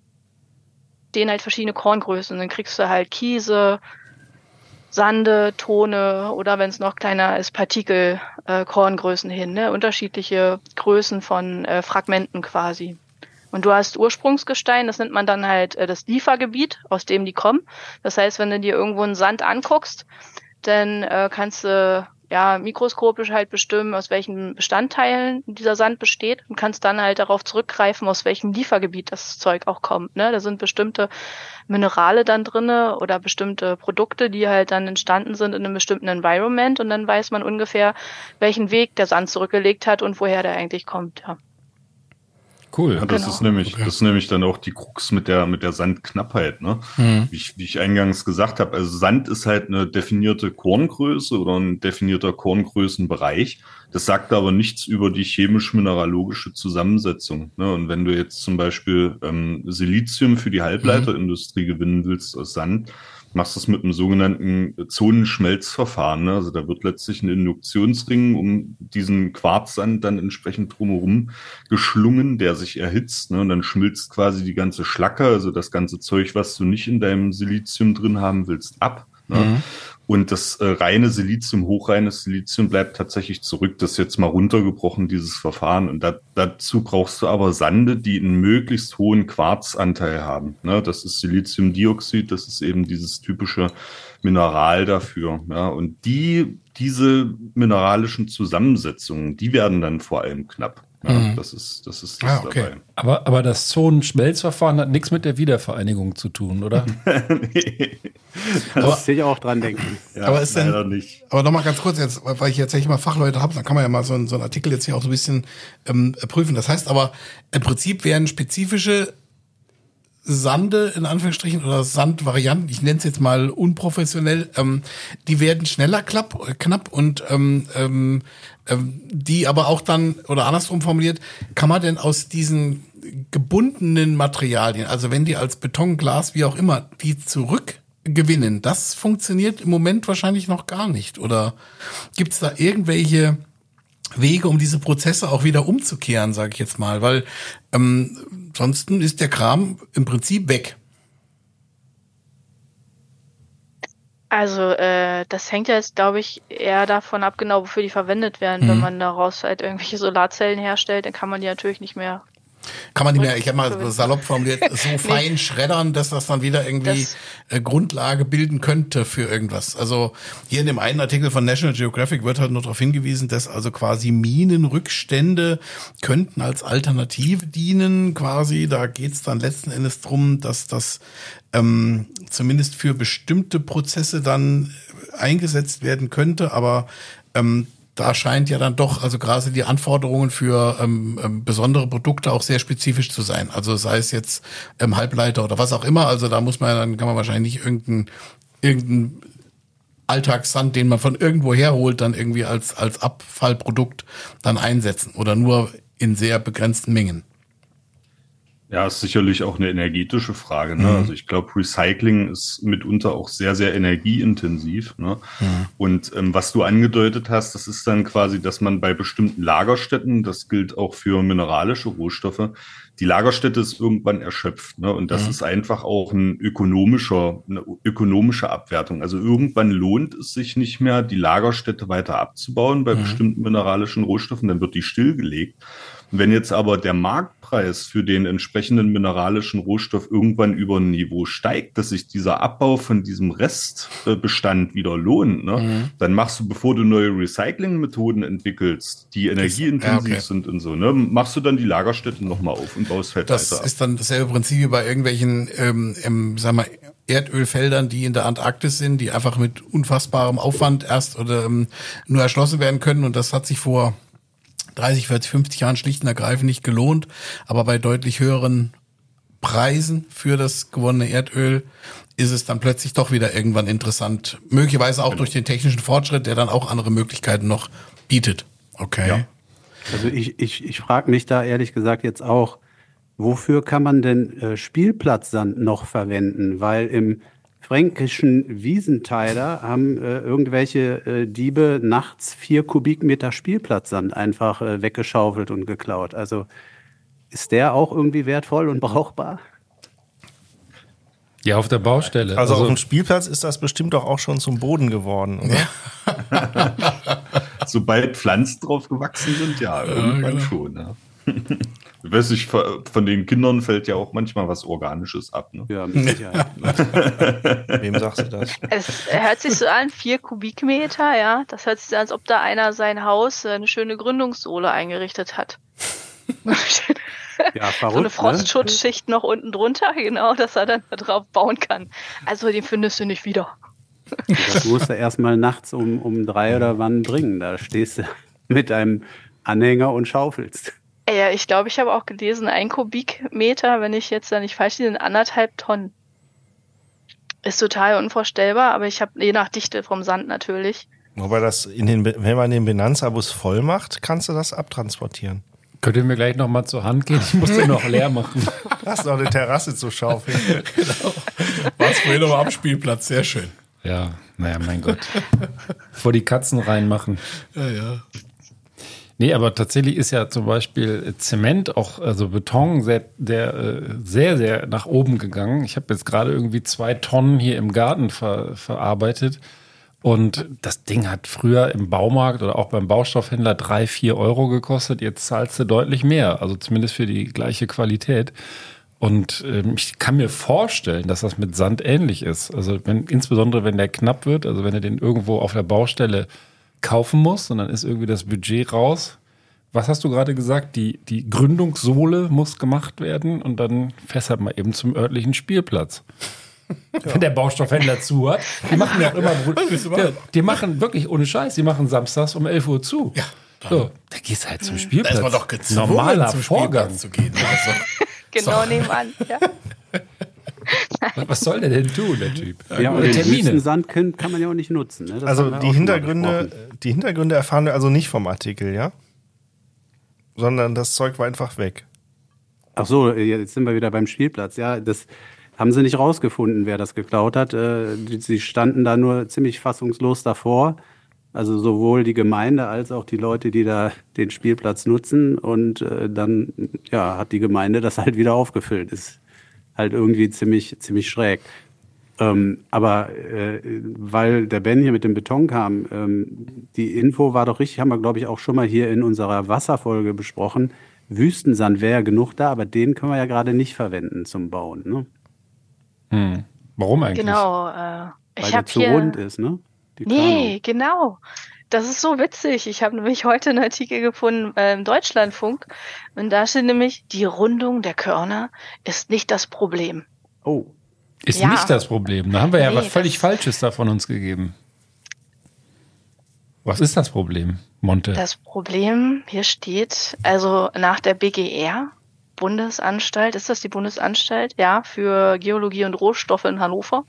Denen halt verschiedene Korngrößen. Und dann kriegst du halt Kiese, Sande, Tone oder wenn es noch kleiner ist, Partikel, Korngrößen hin, ne? Unterschiedliche Größen von Fragmenten quasi. Und du hast Ursprungsgestein, das nennt man dann halt das Liefergebiet, aus dem die kommen. Das heißt, wenn du dir irgendwo einen Sand anguckst, dann kannst du mikroskopisch halt bestimmen, aus welchen Bestandteilen dieser Sand besteht und kannst dann halt darauf zurückgreifen, aus welchem Liefergebiet das Zeug auch kommt, ne? Da sind bestimmte Minerale dann drinne oder bestimmte Produkte, die halt dann entstanden sind in einem bestimmten Environment und dann weiß man ungefähr, welchen Weg der Sand zurückgelegt hat und woher der eigentlich kommt, ja. Cool. Ja, das ist nämlich dann auch die Krux mit der Sandknappheit, ne? Wie ich eingangs gesagt habe, also Sand ist halt eine definierte Korngröße oder ein definierter Korngrößenbereich. Das sagt aber nichts über die chemisch-mineralogische Zusammensetzung, ne? Und wenn du jetzt zum Beispiel Silizium für die Halbleiterindustrie gewinnen willst aus Sand, machst du es mit einem sogenannten Zonenschmelzverfahren, ne? Also da wird letztlich ein Induktionsring um diesen Quarzsand dann entsprechend drumherum geschlungen, der sich erhitzt, ne? Und dann schmilzt quasi die ganze Schlacke, also das ganze Zeug, was du nicht in deinem Silizium drin haben willst, ab. Ne? Und das reine Silizium, hochreines Silizium bleibt tatsächlich zurück. Das ist jetzt mal runtergebrochen, dieses Verfahren. Und dazu brauchst du aber Sande, die einen möglichst hohen Quarzanteil haben. Ne? Das ist Siliziumdioxid, das ist eben dieses typische Mineral dafür. Ja? Und diese mineralischen Zusammensetzungen, die werden dann vor allem knapp. Ja, das ist das dabei. Aber das Zonenschmelzverfahren hat nichts mit der Wiedervereinigung zu tun, oder? Nee. Das sehe ich auch dran denken. Ja, aber ist leider nicht. Aber nochmal ganz kurz jetzt, weil ich jetzt tatsächlich mal Fachleute habe, dann kann man ja mal so einen Artikel jetzt hier auch so ein bisschen prüfen. Das heißt aber, im Prinzip werden spezifische Sande, in Anführungsstrichen, oder Sandvarianten, ich nenne es jetzt mal unprofessionell, die werden schneller knapp und die aber auch dann, oder andersrum formuliert, kann man denn aus diesen gebundenen Materialien, also wenn die als Beton, Glas, wie auch immer, die zurückgewinnen, das funktioniert im Moment wahrscheinlich noch gar nicht. Oder gibt es da irgendwelche Wege, um diese Prozesse auch wieder umzukehren, sage ich jetzt mal, weil ansonsten ist der Kram im Prinzip weg. Also, das hängt ja jetzt, glaube ich, eher davon ab, genau wofür die verwendet werden. Wenn man daraus halt irgendwelche Solarzellen herstellt, dann kann man die natürlich nicht mehr. Kann man nicht mehr, ich habe mal salopp formuliert, so fein schreddern, dass das dann wieder irgendwie Grundlage bilden könnte für irgendwas. Also hier in dem einen Artikel von National Geographic wird halt nur darauf hingewiesen, dass also quasi Minenrückstände könnten als Alternative dienen quasi. Da geht's dann letzten Endes drum, dass das zumindest für bestimmte Prozesse dann eingesetzt werden könnte, aber da scheint ja dann doch, also gerade die Anforderungen für besondere Produkte auch sehr spezifisch zu sein. Also sei es jetzt Halbleiter oder was auch immer. Also da kann man wahrscheinlich irgendeinen Alltagssand, den man von irgendwo herholt, dann irgendwie als Abfallprodukt dann einsetzen oder nur in sehr begrenzten Mengen. Ja, ist sicherlich auch eine energetische Frage. Ne? Also ich glaube, Recycling ist mitunter auch sehr, sehr energieintensiv. Ne? Und was du angedeutet hast, das ist dann quasi, dass man bei bestimmten Lagerstätten, das gilt auch für mineralische Rohstoffe, die Lagerstätte ist irgendwann erschöpft. Ne? Und das ist einfach auch eine ökonomische Abwertung. Also irgendwann lohnt es sich nicht mehr, die Lagerstätte weiter abzubauen bei bestimmten mineralischen Rohstoffen, dann wird die stillgelegt. Wenn jetzt aber der Marktpreis für den entsprechenden mineralischen Rohstoff irgendwann über ein Niveau steigt, dass sich dieser Abbau von diesem Restbestand wieder lohnt, ne, dann machst du, bevor du neue Recyclingmethoden entwickelst, die energieintensiv sind und so, ne, machst du dann die Lagerstätte nochmal auf und baust halt das weiter ab. Das ist dann dasselbe Prinzip wie bei irgendwelchen, sagen wir, Erdölfeldern, die in der Antarktis sind, die einfach mit unfassbarem Aufwand erst oder nur erschlossen werden können, und das hat sich vor 30, 40, 50 Jahren schlicht und ergreifend nicht gelohnt, aber bei deutlich höheren Preisen für das gewonnene Erdöl ist es dann plötzlich doch wieder irgendwann interessant. Möglicherweise auch durch den technischen Fortschritt, der dann auch andere Möglichkeiten noch bietet. Okay. Ja. Also ich frage mich da ehrlich gesagt jetzt auch, wofür kann man denn Spielplatzsand noch verwenden? Weil im fränkischen Wiesenteiler haben irgendwelche Diebe nachts 4 Kubikmeter Spielplatzsand einfach weggeschaufelt und geklaut. Also ist der auch irgendwie wertvoll und brauchbar? Ja, auf der Baustelle. Also auf dem Spielplatz ist das bestimmt doch auch schon zum Boden geworden, oder? Sobald Pflanzen drauf gewachsen sind, ja, irgendwann schon. Ja. Ich weiß nicht, von den Kindern fällt ja auch manchmal was Organisches ab. Ne? Ja, mit Sicherheit. Wem sagst du das? Es hört sich so an, 4 Kubikmeter, ja. Das hört sich so an, als ob da einer sein Haus eine schöne Gründungssohle eingerichtet hat. Ja, verrückt, so eine Frostschutzschicht noch unten drunter, genau, dass er dann da drauf bauen kann. Also den findest du nicht wieder. Das musst du erstmal nachts um 3 oder wann bringen. Da stehst du mit einem Anhänger und schaufelst. Ja, ich glaube, ich habe auch gelesen, 1 Kubikmeter, wenn ich jetzt da nicht falsch liege, sind 1,5 Tonnen. Ist total unvorstellbar, aber ich habe je nach Dichte vom Sand natürlich. Wobei das wenn man den Benanza-Bus voll macht, kannst du das abtransportieren. Könnt ihr mir gleich noch mal zur Hand gehen? Ich muss den noch leer machen. Hast noch eine Terrasse zu schaufeln. Genau. Warst vorhin noch am Spielplatz, sehr schön. Ja, naja, mein Gott. Vor die Katzen reinmachen. Ja. Nee, aber tatsächlich ist ja zum Beispiel Zement, auch also Beton, sehr, sehr nach oben gegangen. Ich habe jetzt gerade irgendwie 2 Tonnen hier im Garten verarbeitet. Und das Ding hat früher im Baumarkt oder auch beim Baustoffhändler 3-4 Euro gekostet. Jetzt zahlst du deutlich mehr, also zumindest für die gleiche Qualität. Und ich kann mir vorstellen, dass das mit Sand ähnlich ist. Also insbesondere wenn der knapp wird, also wenn du den irgendwo auf der Baustelle kaufen musst und dann ist irgendwie das Budget raus. Was hast du gerade gesagt? Die Gründungssohle muss gemacht werden und dann fährst halt mal eben zum örtlichen Spielplatz. Ja. Wenn der Baustoffhändler zu hat. Die machen ja auch immer. Die machen wirklich ohne Scheiß, die machen samstags um 11 Uhr zu. Ja. So, da gehst du halt zum Spielplatz. Da ist man doch gezwungen, normaler zum Vorgang Spielplatz zu gehen. Also. Genau nebenan, ja. Was soll der denn tun, der Typ? Ja, und den Wüstensand kann man ja auch nicht nutzen. Ne? Also die Hintergründe erfahren wir also nicht vom Artikel, ja? Sondern das Zeug war einfach weg. Ach so, jetzt sind wir wieder beim Spielplatz. Ja, das haben sie nicht rausgefunden, wer das geklaut hat. Sie standen da nur ziemlich fassungslos davor. Also sowohl die Gemeinde als auch die Leute, die da den Spielplatz nutzen. Und dann hat die Gemeinde das halt wieder aufgefüllt. Ist halt irgendwie ziemlich schräg. Aber weil der Ben hier mit dem Beton kam, die Info war doch richtig, haben wir, glaube ich, auch schon mal hier in unserer Wasserfolge besprochen. Wüstensand wäre ja genug da, aber den können wir ja gerade nicht verwenden zum Bauen. Ne? Warum eigentlich? Genau. Weil Ich der habe zu hier. rund ist, ne? Die Nee, genau. Das ist so witzig. Ich habe nämlich heute einen Artikel gefunden im Deutschlandfunk und da steht nämlich, die Rundung der Körner ist nicht das Problem. Oh. Ist Ja. nicht das Problem. Da haben wir ja Nee, was völlig das- Falsches da von uns gegeben. Was ist das Problem, Monte? Das Problem, hier steht, also nach der BGR, Bundesanstalt, ist das die Bundesanstalt? Ja, für Geologie und Rohstoffe in Hannover.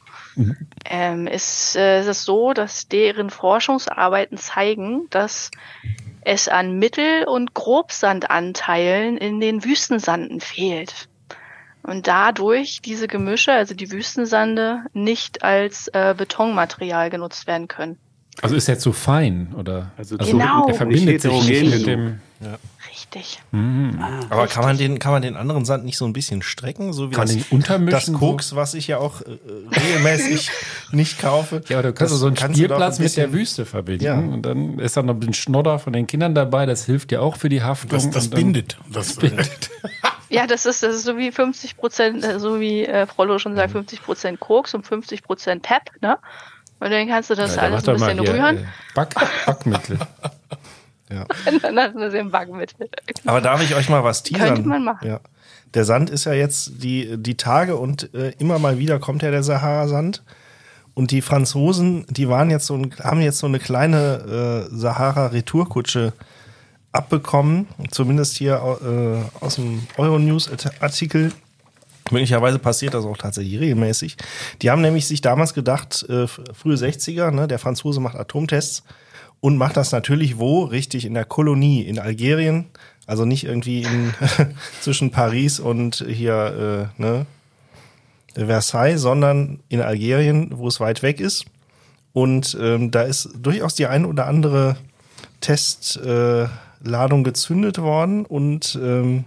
Ist es so, dass deren Forschungsarbeiten zeigen, dass es an Mittel- und Grobsandanteilen in den Wüstensanden fehlt. Und dadurch diese Gemische, also die Wüstensande, nicht als Betonmaterial genutzt werden können. Also ist er zu fein, oder? Also Genau. Er verbindet sich Nicht nicht mit heterogen dem... Richtig. Aber kann man den anderen Sand nicht so ein bisschen strecken? So wie Kann den untermischen, das Koks, was ich ja auch regelmäßig nicht kaufe. Ja, aber du kannst Das so einen kannst du doch Spielplatz ein mit der bisschen- Wüste verbinden. Ja. Und dann ist da noch ein Schnodder von den Kindern dabei. Das hilft ja auch für die Haftung. Das Und dann- bindet. Das bindet. Ja, das ist so wie 50%, so wie Frau Loh schon sagt, 50% Koks und 50% Pep, ne? Und dann kannst du das Ja, alles mach ein doch mal bisschen hier, rühren Backmittel. und dann hast du das im Backmittel. Aber darf ich euch mal was teasern? Könnte man machen. Ja. Der Sand ist ja jetzt die Tage und immer mal wieder kommt ja der Sahara-Sand. Und die Franzosen, die haben jetzt so eine kleine Sahara-Retourkutsche abbekommen, zumindest hier aus dem Euronews-Artikel. Möglicherweise passiert das auch tatsächlich regelmäßig. Die haben nämlich sich damals gedacht, frühe 60er, ne, der Franzose macht Atomtests und macht das natürlich wo? Richtig, in der Kolonie, in Algerien. Also nicht irgendwie zwischen Paris und hier Versailles, sondern in Algerien, wo es weit weg ist. Und da ist durchaus die ein oder andere Testladung gezündet worden und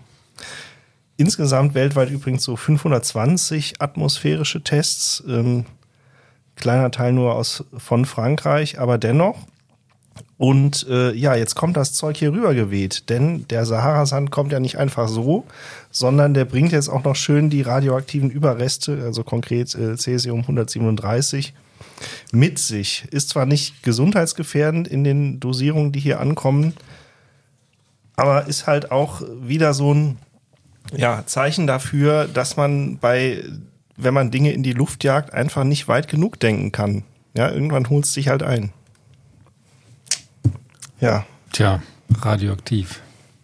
insgesamt weltweit übrigens so 520 atmosphärische Tests, kleiner Teil nur von Frankreich, aber dennoch. Und jetzt kommt das Zeug hier rüber geweht, denn der Sahara-Sand kommt ja nicht einfach so, sondern der bringt jetzt auch noch schön die radioaktiven Überreste, also konkret Cäsium 137, mit sich. Ist zwar nicht gesundheitsgefährdend in den Dosierungen, die hier ankommen, aber ist halt auch wieder so ein Zeichen dafür, dass man wenn man Dinge in die Luft jagt, einfach nicht weit genug denken kann. Ja, irgendwann holt es sich halt ein. Ja. Tja, radioaktiv.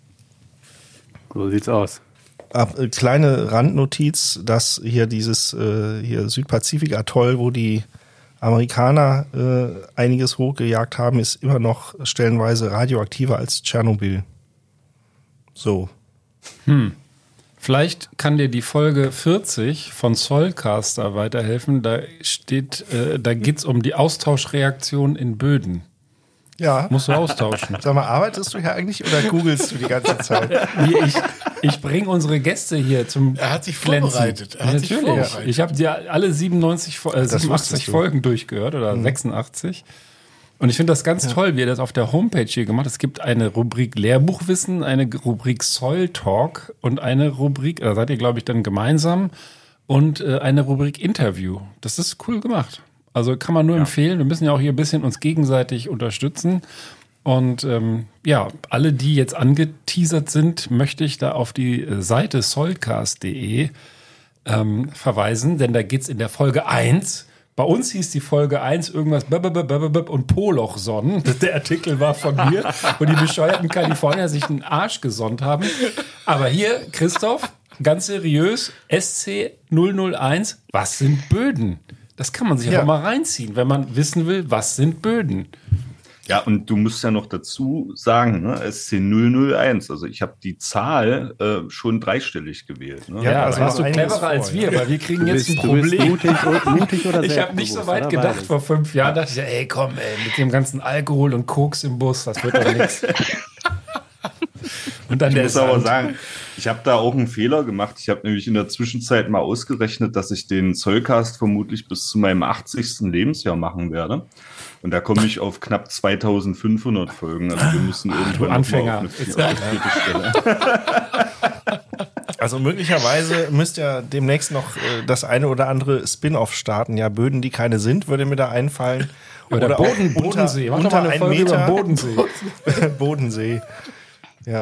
So sieht's aus. Kleine Randnotiz, dass hier dieses Südpazifik-Atoll, wo die Amerikaner einiges hochgejagt haben, ist immer noch stellenweise radioaktiver als Tschernobyl. So. Vielleicht kann dir die Folge 40 von Zollcaster weiterhelfen. Da steht, da geht's um die Austauschreaktion in Böden. Ja. Musst du austauschen. Sag mal, arbeitest du hier eigentlich oder googelst du die ganze Zeit? Ich bringe unsere Gäste hier zum Er hat sich Glänzen. vorbereitet. Natürlich. Ich habe dir alle 87 wusstest du. Folgen durchgehört oder 86. Und ich finde das ganz toll, wie er das auf der Homepage hier gemacht hat. Es gibt eine Rubrik Lehrbuchwissen, eine Rubrik Soil Talk und eine Rubrik, da seid ihr, glaube ich, dann gemeinsam, und eine Rubrik Interview. Das ist cool gemacht. Also kann man nur empfehlen. Wir müssen ja auch hier ein bisschen uns gegenseitig unterstützen. Und alle, die jetzt angeteasert sind, möchte ich da auf die Seite soilcast.de verweisen, denn da geht's in der Folge 1. Bei uns hieß die Folge 1 irgendwas und Polochsonnen. Der Artikel war von mir, wo die bescheuerten Kalifornier sich einen Arsch gesonnt haben. Aber hier, Christoph, ganz seriös, SC001, was sind Böden? Das kann man sich auch mal reinziehen, wenn man wissen will, was sind Böden. Ja, und du musst ja noch dazu sagen, ne, SC001, also ich habe die Zahl schon dreistellig gewählt. Ne? Ja, also aber hast du noch einiges cleverer als vor, wir, weil wir kriegen jetzt ein Du bist Problem. mutig oder Ich habe nicht so weit gedacht. Vor 5 Jahren dachte ich, ey, komm, mit dem ganzen Alkohol und Koks im Bus, das wird doch nichts. Und dann Ich der muss aber Sand. sagen, Ich habe da auch einen Fehler gemacht. Ich habe nämlich in der Zwischenzeit mal ausgerechnet, dass ich den Zollcast vermutlich bis zu meinem 80. Lebensjahr machen werde. Und da komme ich auf knapp 2500 Folgen. Also wir müssen irgendwann Anfänger. Auf eine vierte Stelle. Also möglicherweise müsst ihr demnächst noch das eine oder andere Spin-off starten. Ja, Böden, die keine sind, würde mir da einfallen. Oder Bodensee. Mach doch mal eine Folge über Bodensee. Bodensee. Ja.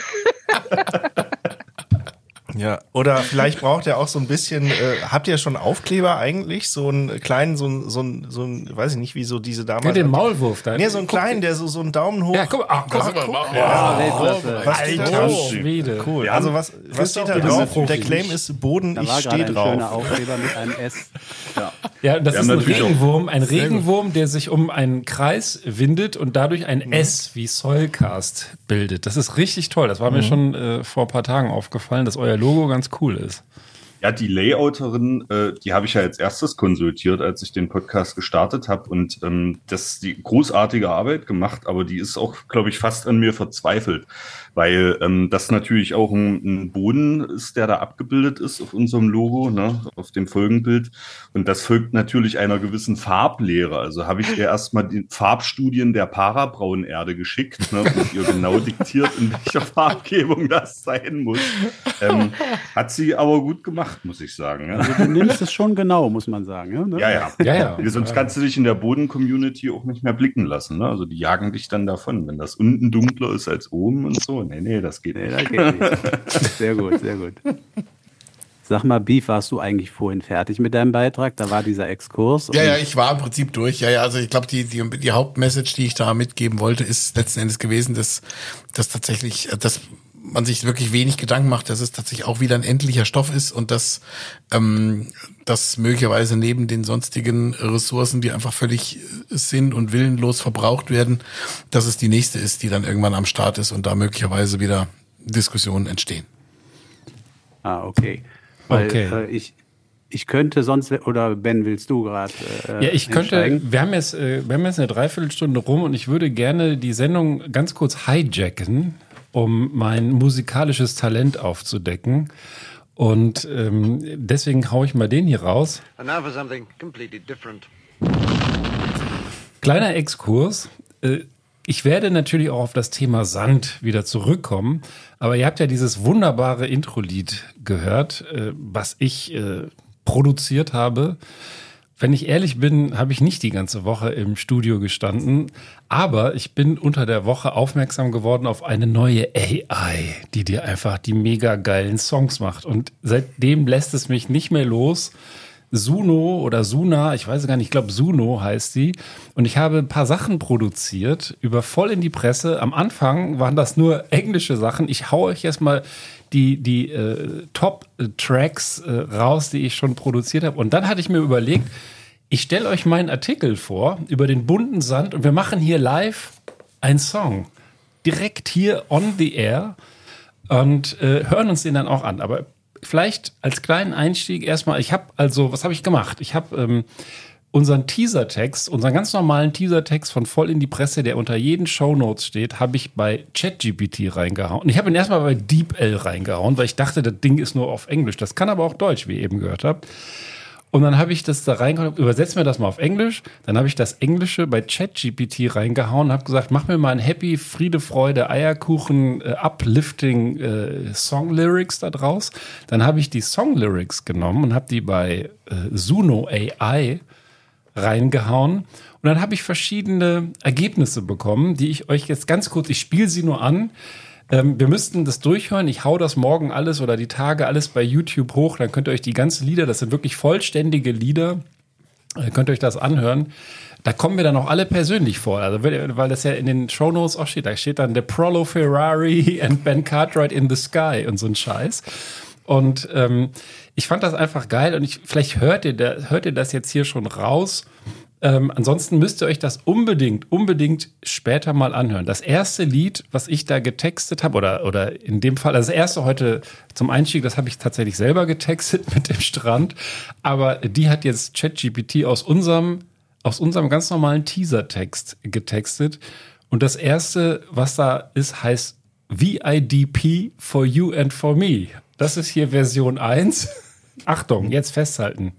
Ja, oder vielleicht braucht ihr auch so ein bisschen, habt ihr schon Aufkleber eigentlich? So einen kleinen, so ein, weiß ich nicht, wie so diese damals. Ja, den Maulwurf da. Nee, so einen kleinen, der so einen Daumen hoch. Ja, guck mal. Alter Schwede. Cool. Also was steht da drauf? Der Claim ist Boden, ich stehe drauf. Ein schöner Aufkleber mit einem S. Ja, das ist ein Regenwurm. Ein Regenwurm, der sich um einen Kreis windet und dadurch ein S wie Soilcast bildet. Das ist richtig toll. Das war mir schon vor ein paar Tagen aufgefallen, dass euer Logo ganz cool ist. Ja, die Layouterin, die habe ich ja als erstes konsultiert, als ich den Podcast gestartet habe und das die großartige Arbeit gemacht, aber die ist auch, glaube ich, fast an mir verzweifelt, weil das natürlich auch ein Boden ist, der da abgebildet ist auf unserem Logo, ne, auf dem Folgenbild und das folgt natürlich einer gewissen Farblehre. Also habe ich ihr erstmal die Farbstudien der Parabraunerde geschickt, ne, und ihr genau diktiert, in welcher Farbgebung das sein muss. Hat sie aber gut gemacht, muss ich sagen. Ja. Also du nimmst es schon genau, muss man sagen. Ja, ne? Ja. Sonst kannst du dich in der Boden-Community auch nicht mehr blicken lassen. Ne? Also die jagen dich dann davon, wenn das unten dunkler ist als oben und so. Nee, das geht nicht. Das geht nicht. Sehr gut, sehr gut. Sag mal, Beef, warst du eigentlich vorhin fertig mit deinem Beitrag? Da war dieser Exkurs. Ja, ich war im Prinzip durch. Ja, also ich glaube, die Hauptmessage, die ich da mitgeben wollte, ist letzten Endes gewesen, dass tatsächlich, dass man sich wirklich wenig Gedanken macht, dass es tatsächlich auch wieder ein endlicher Stoff ist und dass das möglicherweise neben den sonstigen Ressourcen, die einfach völlig sinn- und willenlos verbraucht werden, dass es die nächste ist, die dann irgendwann am Start ist und da möglicherweise wieder Diskussionen entstehen. Ah, okay. Weil ich könnte sonst, oder Ben, willst du gerade Ja, ich könnte, wir haben jetzt eine Dreiviertelstunde rum und ich würde gerne die Sendung ganz kurz hijacken, um mein musikalisches Talent aufzudecken. Und deswegen haue ich mal den hier raus. Kleiner Exkurs. Ich werde natürlich auch auf das Thema Sand wieder zurückkommen, aber ihr habt ja dieses wunderbare Intro-Lied gehört, was ich produziert habe. Wenn ich ehrlich bin, habe ich nicht die ganze Woche im Studio gestanden, aber ich bin unter der Woche aufmerksam geworden auf eine neue AI, die dir einfach die mega geilen Songs macht. Und seitdem lässt es mich nicht mehr los. Suno oder Suna, ich weiß gar nicht, ich glaube Suno heißt sie. Und ich habe ein paar Sachen produziert, über voll in die Presse. Am Anfang waren das nur englische Sachen. Ich hau euch erstmal die Top-Tracks raus, die ich schon produziert habe. Und dann hatte ich mir überlegt, ich stelle euch meinen Artikel vor über den bunten Sand und wir machen hier live einen Song. Direkt hier on the air und hören uns den dann auch an. Aber vielleicht als kleinen Einstieg erstmal, was habe ich gemacht? Ich habe unseren Teasertext, unseren ganz normalen Teasertext von Voll in die Presse, der unter jeden Shownotes steht, habe ich bei ChatGPT reingehauen. Und ich habe ihn erstmal bei DeepL reingehauen, weil ich dachte, das Ding ist nur auf Englisch. Das kann aber auch Deutsch, wie ihr eben gehört habt. Und dann habe ich das da reingehauen, übersetzt mir das mal auf Englisch. Dann habe ich das Englische bei ChatGPT reingehauen und habe gesagt, mach mir mal ein Happy, Friede, Freude, Eierkuchen, Uplifting Song-Lyrics da draus. Dann habe ich die Song-Lyrics genommen und habe die bei Suno AI reingehauen. Und dann habe ich verschiedene Ergebnisse bekommen, die ich euch jetzt ganz kurz, ich spiele sie nur an. Wir müssten das durchhören. Ich hau das morgen alles oder die Tage alles bei YouTube hoch. Dann könnt ihr euch die ganzen Lieder, das sind wirklich vollständige Lieder, könnt ihr euch das anhören. Da kommen wir dann auch alle persönlich vor. Also, weil das ja in den Shownotes auch steht. Da steht dann The Prolo Ferrari and Ben Cartwright in the Sky und so ein Scheiß. Und ich fand das einfach geil und vielleicht hört ihr das jetzt hier schon raus. Ansonsten müsst ihr euch das unbedingt später mal anhören. Das erste Lied, was ich da getextet habe, oder in dem Fall, also das erste heute zum Einstieg, das habe ich tatsächlich selber getextet mit dem Strand, aber die hat jetzt ChatGPT aus unserem ganz normalen Teasertext getextet. Und das erste, was da ist, heißt VIDP for you and for me. Das ist hier Version 1. Achtung, jetzt festhalten.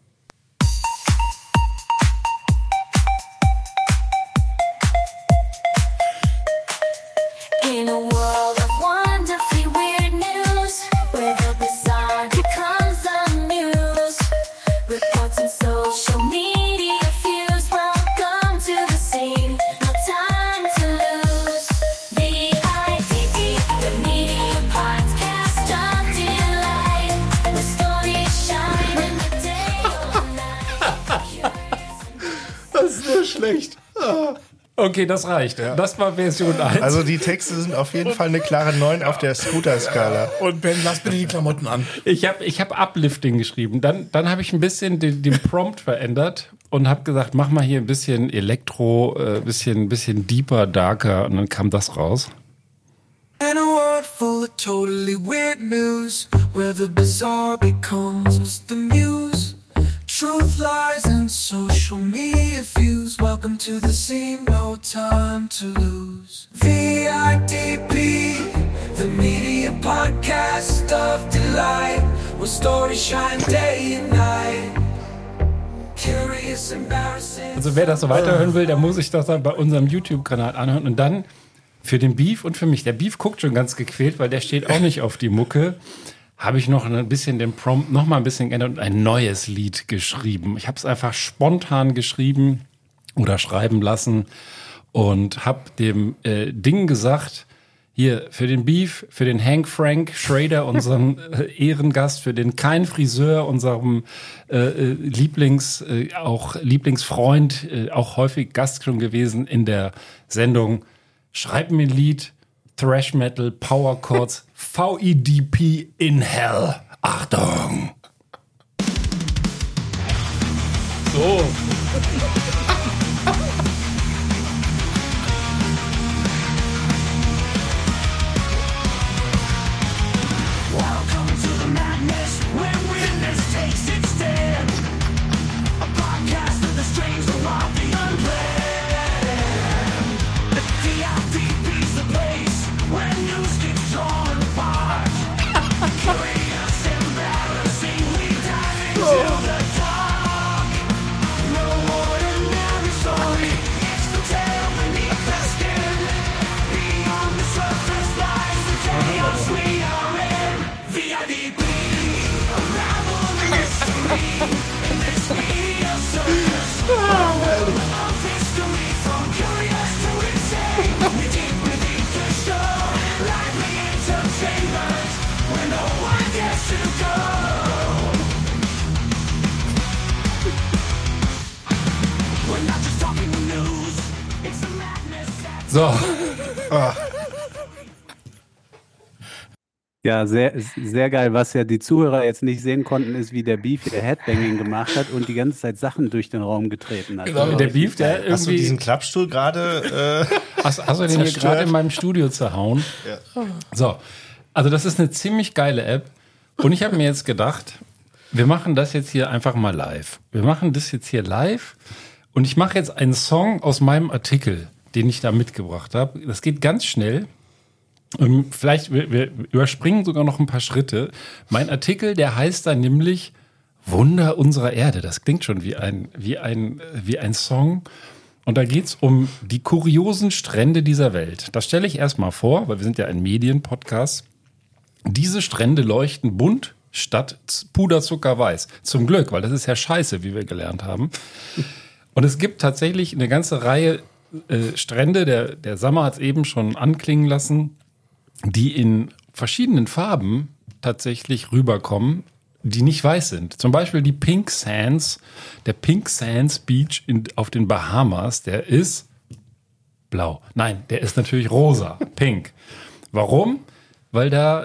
In a world of wonderfully weird news, where the bizarre becomes the news, reports and social media fuse. Welcome to the scene, no time to lose. VIDP, the media podcast of delight, where stories shine in the day or night. Das ist so schlecht. Okay, das reicht. Ja. Das war Version 1. Also die Texte sind auf jeden Fall eine klare 9 auf der Scooter-Skala. Und Ben, lass bitte die Klamotten an. Ich hab Uplifting geschrieben. Dann habe ich ein bisschen den Prompt verändert und habe gesagt, mach mal hier ein bisschen Elektro, bisschen deeper, darker. Und dann kam das raus. In a world full of totally weird news, where the bizarre becomes the muse. Truth lies in social media views. Welcome to the scene, no time to lose. VIDP, the media podcast of delight, where stories shine day and night. Curious, embarrassing. Also wer das so weiterhören will, der muss sich das dann bei unserem YouTube-Kanal anhören. Und dann für den Beef und für mich. Der Beef guckt schon ganz gequält, weil der steht auch nicht auf die Mucke. Habe ich noch ein bisschen den Prompt noch mal ein bisschen geändert und ein neues Lied geschrieben. Ich habe es einfach spontan geschrieben oder schreiben lassen und habe dem Ding gesagt, hier für den Beef, für den Hank Frank Schrader, unseren Ehrengast, für den Kein Friseur, unserem Lieblingsfreund, auch häufig Gast schon gewesen in der Sendung. Schreib mir ein Lied, Thrash Metal, Power Chords, VIDP in Hell. Achtung! So. Welcome to the madness, where witness takes its stand. A podcast of the strange, the wild, the unplanned. The VIDP's the place where news gets torn apart. Curious, embarrassing, we dive into the dark. No ordinary story, it's the tale beneath the skin. Beyond the surface lies the chaos we are in. VIDP, unravel the mystery in this media circus. Of history, from curious to insane. We dig beneath the show, lively entertainment, where no one gets to go. We're not just talking news, it's the madness that So. Ja, sehr, sehr geil. Was ja die Zuhörer jetzt nicht sehen konnten, ist, wie der Beef hier Headbanging gemacht hat und die ganze Zeit Sachen durch den Raum getreten hat. Genau, der Beef, der irgendwie... Hast du diesen Klappstuhl gerade Hast du den hier gerade in meinem Studio zerhauen? Ja. So, also das ist eine ziemlich geile App. Und ich habe mir jetzt gedacht, wir machen das jetzt hier einfach mal live. Wir machen das jetzt hier live und ich mache jetzt einen Song aus meinem Artikel, den ich da mitgebracht habe. Das geht ganz schnell. Vielleicht, wir überspringen sogar noch ein paar Schritte. Mein Artikel, der heißt dann nämlich Wunder unserer Erde. Das klingt schon wie ein Song. Und da geht's um die kuriosen Strände dieser Welt. Das stelle ich erstmal vor, weil wir sind ja ein Medienpodcast. Diese Strände leuchten bunt statt puderzuckerweiß. Zum Glück, weil das ist ja scheiße, wie wir gelernt haben. Und es gibt tatsächlich eine ganze Reihe Strände, der Sammer hat es eben schon anklingen lassen, die in verschiedenen Farben tatsächlich rüberkommen, die nicht weiß sind. Zum Beispiel die Pink Sands, der Pink Sands Beach auf den Bahamas, der ist blau. Nein, der ist natürlich rosa, pink. Warum? Weil da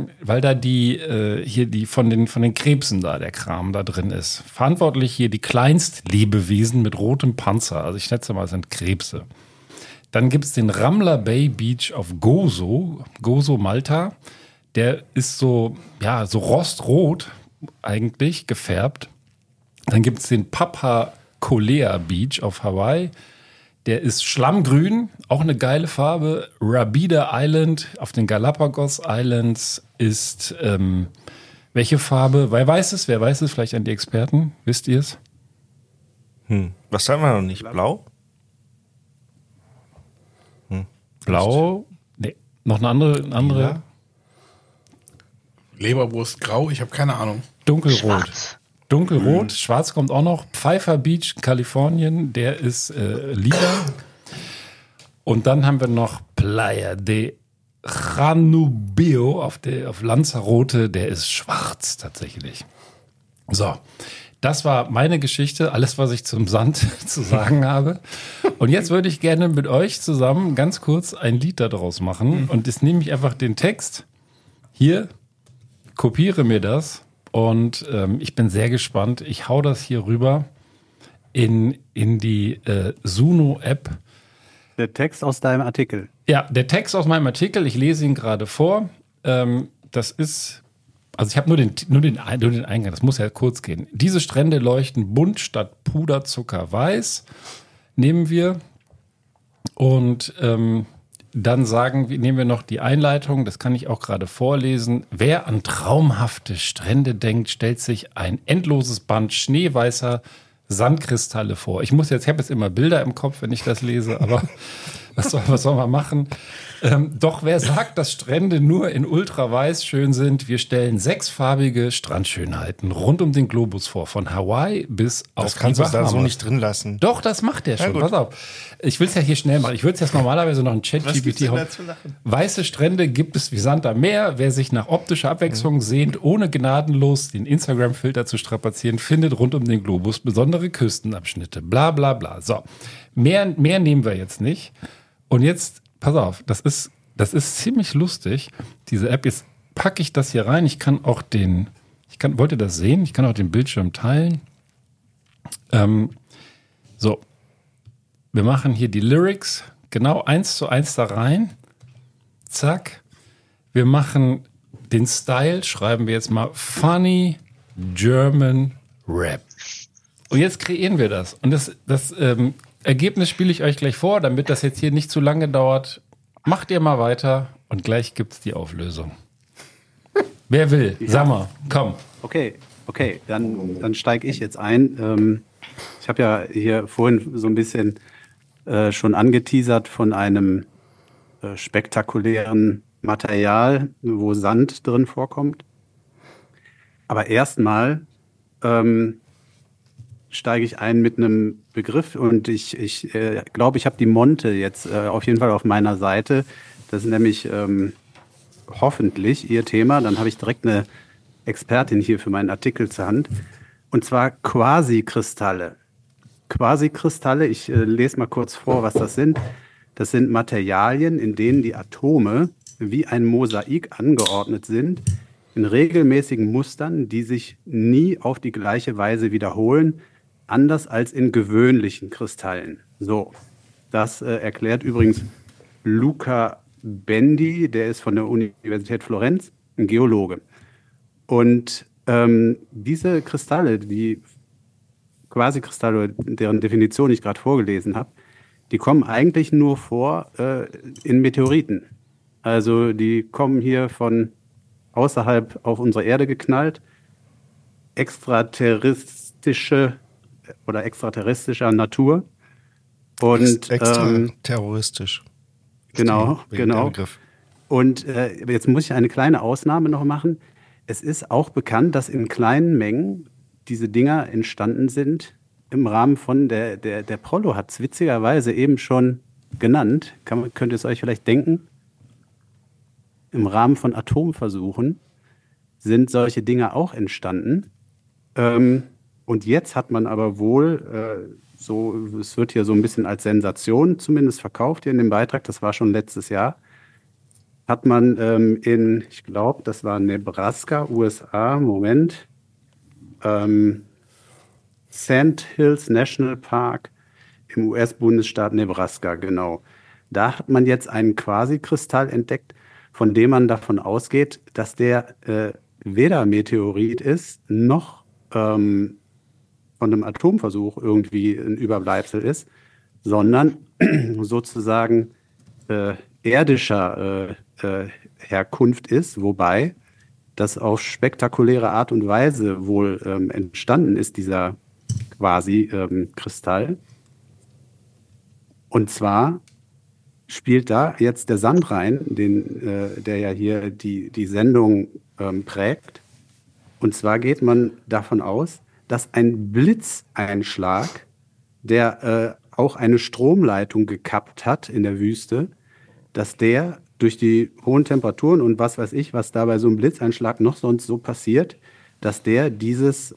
die von den Krebsen da, der Kram da drin ist. Verantwortlich hier die Kleinstlebewesen mit rotem Panzer. Also ich schätze mal, es sind Krebse. Dann gibt's den Ramla Bay Beach auf Gozo, Malta. Der ist so rostrot eigentlich gefärbt. Dann gibt's den Papakolea Beach auf Hawaii. Der ist schlammgrün, auch eine geile Farbe. Rabida Island auf den Galapagos Islands ist welche Farbe? Wer weiß es? Vielleicht an die Experten. Wisst ihr es? Was haben wir noch nicht? Blau? Blau? Nee. Noch eine andere? Ja. Leberwurst grau, ich habe keine Ahnung. Dunkelrot. Dunkelrot, schwarz kommt auch noch. Pfeiffer Beach, Kalifornien, der ist lila. Und dann haben wir noch Playa de Janubio auf Lanzarote, der ist schwarz tatsächlich. So, das war meine Geschichte, alles, was ich zum Sand zu sagen habe. Und jetzt würde ich gerne mit euch zusammen ganz kurz ein Lied daraus machen. Und jetzt nehme ich einfach den Text hier, kopiere mir das. Und ich bin sehr gespannt. Ich hau das hier rüber in die Suno-App. Der Text aus deinem Artikel. Ja, der Text aus meinem Artikel. Ich lese ihn gerade vor. Das ist, also ich habe nur den Eingang. Das muss ja kurz gehen. Diese Strände leuchten bunt statt Puderzucker weiß. Nehmen wir. Und dann nehmen wir noch die Einleitung, das kann ich auch gerade vorlesen. Wer an traumhafte Strände denkt, stellt sich ein endloses Band schneeweißer Sandkristalle vor. Ich habe jetzt immer Bilder im Kopf, wenn ich das lese, aber was soll man machen? Doch wer sagt, dass Strände nur in ultraweiß schön sind? Wir stellen 6-farbige Strandschönheiten rund um den Globus vor, von Hawaii bis auf Das kannst die du da Bahamas. so nicht drin lassen. Doch, das macht der schon. gut. Pass auf. Ich will es ja hier schnell machen. Ich würde es jetzt normalerweise noch in Was gibt's ChatGPT denn hauen. da zu lachen? Weiße Strände gibt es wie Sand am Meer. Wer sich nach optischer Abwechslung sehnt, ohne gnadenlos den Instagram-Filter zu strapazieren, findet rund um den Globus besondere Küstenabschnitte. Bla bla bla. So, mehr nehmen wir jetzt nicht. Und jetzt, pass auf, das ist ziemlich lustig, diese App. Jetzt packe ich das hier rein. Wollt ihr das sehen? Ich kann auch den Bildschirm teilen. So, wir machen hier die Lyrics genau 1:1 da rein. Zack. Wir machen den Style, schreiben wir jetzt mal Funny German Rap. Und jetzt kreieren wir das. Und das Ergebnis spiele ich euch gleich vor, damit das jetzt hier nicht zu lange dauert. Macht ihr mal weiter und gleich gibt's die Auflösung. Wer will? Ja. Sag mal, komm. Okay, dann steige ich jetzt ein. Ich habe ja hier vorhin so ein bisschen schon angeteasert von einem spektakulären Material, wo Sand drin vorkommt. Aber erstmal steige ich ein mit einem Begriff und ich glaube, ich habe die Monte jetzt auf jeden Fall auf meiner Seite. Das ist nämlich hoffentlich Ihr Thema. Dann habe ich direkt eine Expertin hier für meinen Artikel zur Hand. Und zwar Quasikristalle. Quasikristalle, ich lese mal kurz vor, was das sind. Das sind Materialien, in denen die Atome wie ein Mosaik angeordnet sind, in regelmäßigen Mustern, die sich nie auf die gleiche Weise wiederholen, anders als in gewöhnlichen Kristallen. So, das erklärt übrigens Luca Bendi, der ist von der Universität Florenz, ein Geologe. Und diese Kristalle, die Quasikristalle, deren Definition ich gerade vorgelesen habe, die kommen eigentlich nur vor in Meteoriten. Also die kommen hier von außerhalb auf unsere Erde geknallt, extraterrestrischer Natur. Und Extraterroristisch. Genau. Und jetzt muss ich eine kleine Ausnahme noch machen. Es ist auch bekannt, dass in kleinen Mengen diese Dinger entstanden sind im Rahmen von der Prollo hat es witzigerweise eben schon genannt. Könnt ihr es euch vielleicht denken? Im Rahmen von Atomversuchen sind solche Dinge auch entstanden. Und jetzt hat man aber wohl, es wird hier so ein bisschen als Sensation zumindest verkauft hier in dem Beitrag, das war schon letztes Jahr, hat man ich glaube, das war Nebraska, USA, Sand Hills National Park im US-Bundesstaat Nebraska, genau. Da hat man jetzt einen Quasikristall entdeckt, von dem man davon ausgeht, dass der weder Meteorit ist, noch von einem Atomversuch irgendwie ein Überbleibsel ist, sondern sozusagen erdischer Herkunft ist, wobei das auf spektakuläre Art und Weise wohl entstanden ist, dieser quasi Kristall. Und zwar spielt da jetzt der Sand rein, der ja hier die Sendung prägt. Und zwar geht man davon aus, dass ein Blitzeinschlag, der auch eine Stromleitung gekappt hat in der Wüste, dass der durch die hohen Temperaturen und was weiß ich, was da bei so einem Blitzeinschlag noch sonst so passiert, dass der dieses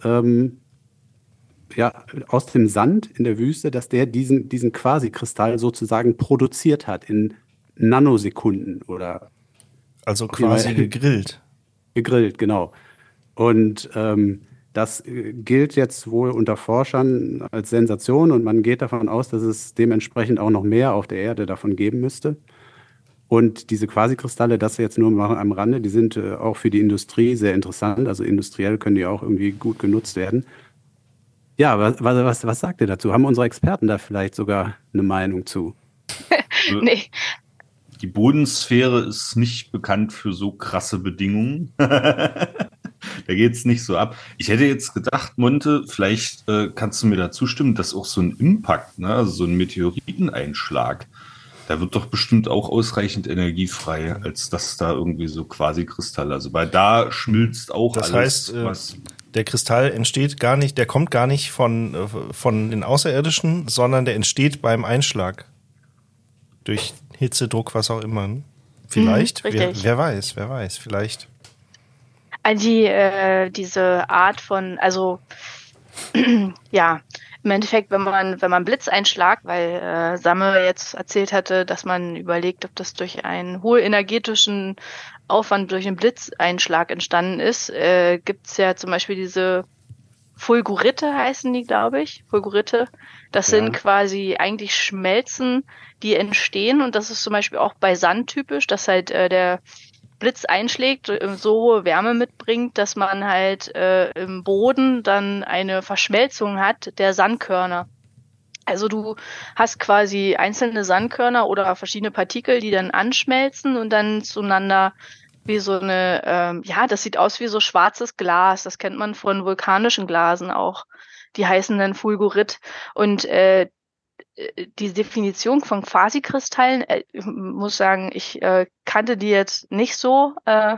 aus dem Sand in der Wüste, dass der diesen Quasikristall sozusagen produziert hat in Nanosekunden oder also quasi gegrillt. Gegrillt, genau. Und das gilt jetzt wohl unter Forschern als Sensation und man geht davon aus, dass es dementsprechend auch noch mehr auf der Erde davon geben müsste. Und diese Quasikristalle, das jetzt nur mal am Rande, die sind auch für die Industrie sehr interessant. Also industriell können die auch irgendwie gut genutzt werden. Ja, was sagt ihr dazu? Haben unsere Experten da vielleicht sogar eine Meinung zu? Nee. Die Bodensphäre ist nicht bekannt für so krasse Bedingungen. Da geht es nicht so ab. Ich hätte jetzt gedacht, Monte, vielleicht kannst du mir da zustimmen, dass auch so ein Impact, ne, also so ein Meteoriteneinschlag, da wird doch bestimmt auch ausreichend Energie frei, als dass da irgendwie so Quasikristalle, also weil da schmilzt auch das alles. Das heißt, der Kristall entsteht gar nicht, der kommt gar nicht von den Außerirdischen, sondern der entsteht beim Einschlag. Durch Hitze, Druck, was auch immer. Vielleicht, wer weiß, vielleicht. Diese Art von, also ja, im Endeffekt, wenn man Blitzeinschlag, weil Samme jetzt erzählt hatte, dass man überlegt, ob das durch einen hohen energetischen Aufwand durch einen Blitzeinschlag entstanden ist, gibt's ja zum Beispiel diese Fulgurite heißen die, glaube ich. Fulgurite. Das sind quasi eigentlich Schmelzen, die entstehen und das ist zum Beispiel auch bei Sand typisch, dass halt der Blitz einschlägt, so hohe Wärme mitbringt, dass man halt im Boden dann eine Verschmelzung hat der Sandkörner. Also du hast quasi einzelne Sandkörner oder verschiedene Partikel, die dann anschmelzen und dann zueinander wie so eine, das sieht aus wie so schwarzes Glas. Das kennt man von vulkanischen Glasen auch. Die heißen dann Fulgurit. Und die Definition von Quasikristallen, ich muss sagen, ich kannte die jetzt nicht so,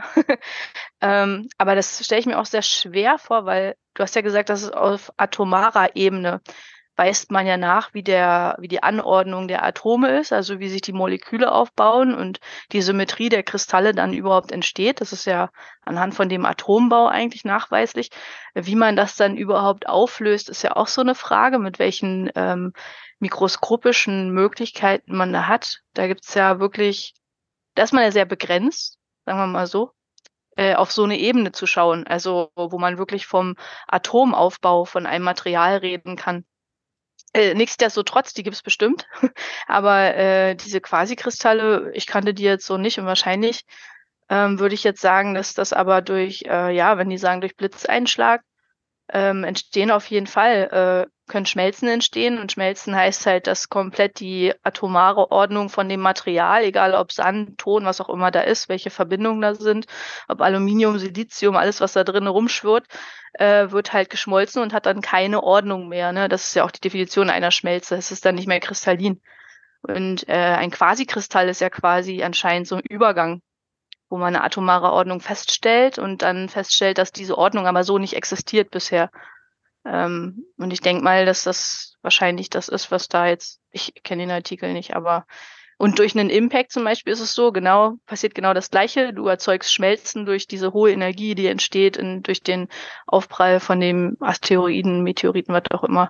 aber das stelle ich mir auch sehr schwer vor, weil du hast ja gesagt, das ist auf atomarer Ebene. Weist man ja nach, wie die Anordnung der Atome ist, also wie sich die Moleküle aufbauen und die Symmetrie der Kristalle dann überhaupt entsteht. Das ist ja anhand von dem Atombau eigentlich nachweislich. Wie man das dann überhaupt auflöst, ist ja auch so eine Frage, mit welchen mikroskopischen Möglichkeiten man da hat. Da gibt's ja wirklich, da ist man ja sehr begrenzt, sagen wir mal so, auf so eine Ebene zu schauen, also wo man wirklich vom Atomaufbau von einem Material reden kann. Nichtsdestotrotz, die gibt's bestimmt, aber diese Quasikristalle, ich kannte die jetzt so nicht und wahrscheinlich würde ich jetzt sagen, dass das aber durch, wenn die sagen durch Blitzeinschlag, entstehen auf jeden Fall, können Schmelzen entstehen und Schmelzen heißt halt, dass komplett die atomare Ordnung von dem Material, egal ob Sand, Ton, was auch immer da ist, welche Verbindungen da sind, ob Aluminium, Silizium, alles was da drin rumschwirrt, wird halt geschmolzen und hat dann keine Ordnung mehr. Ne? Das ist ja auch die Definition einer Schmelze. Es ist dann nicht mehr kristallin. Und ein Quasikristall ist ja quasi anscheinend so ein Übergang, wo man eine atomare Ordnung feststellt und dann feststellt, dass diese Ordnung aber so nicht existiert bisher. Und ich denke mal, dass das wahrscheinlich das ist, was da jetzt, ich kenne den Artikel nicht, aber und durch einen Impact zum Beispiel ist es so, passiert genau das Gleiche. Du erzeugst Schmelzen durch diese hohe Energie, die entsteht durch den Aufprall von dem Asteroiden, Meteoriten, was auch immer.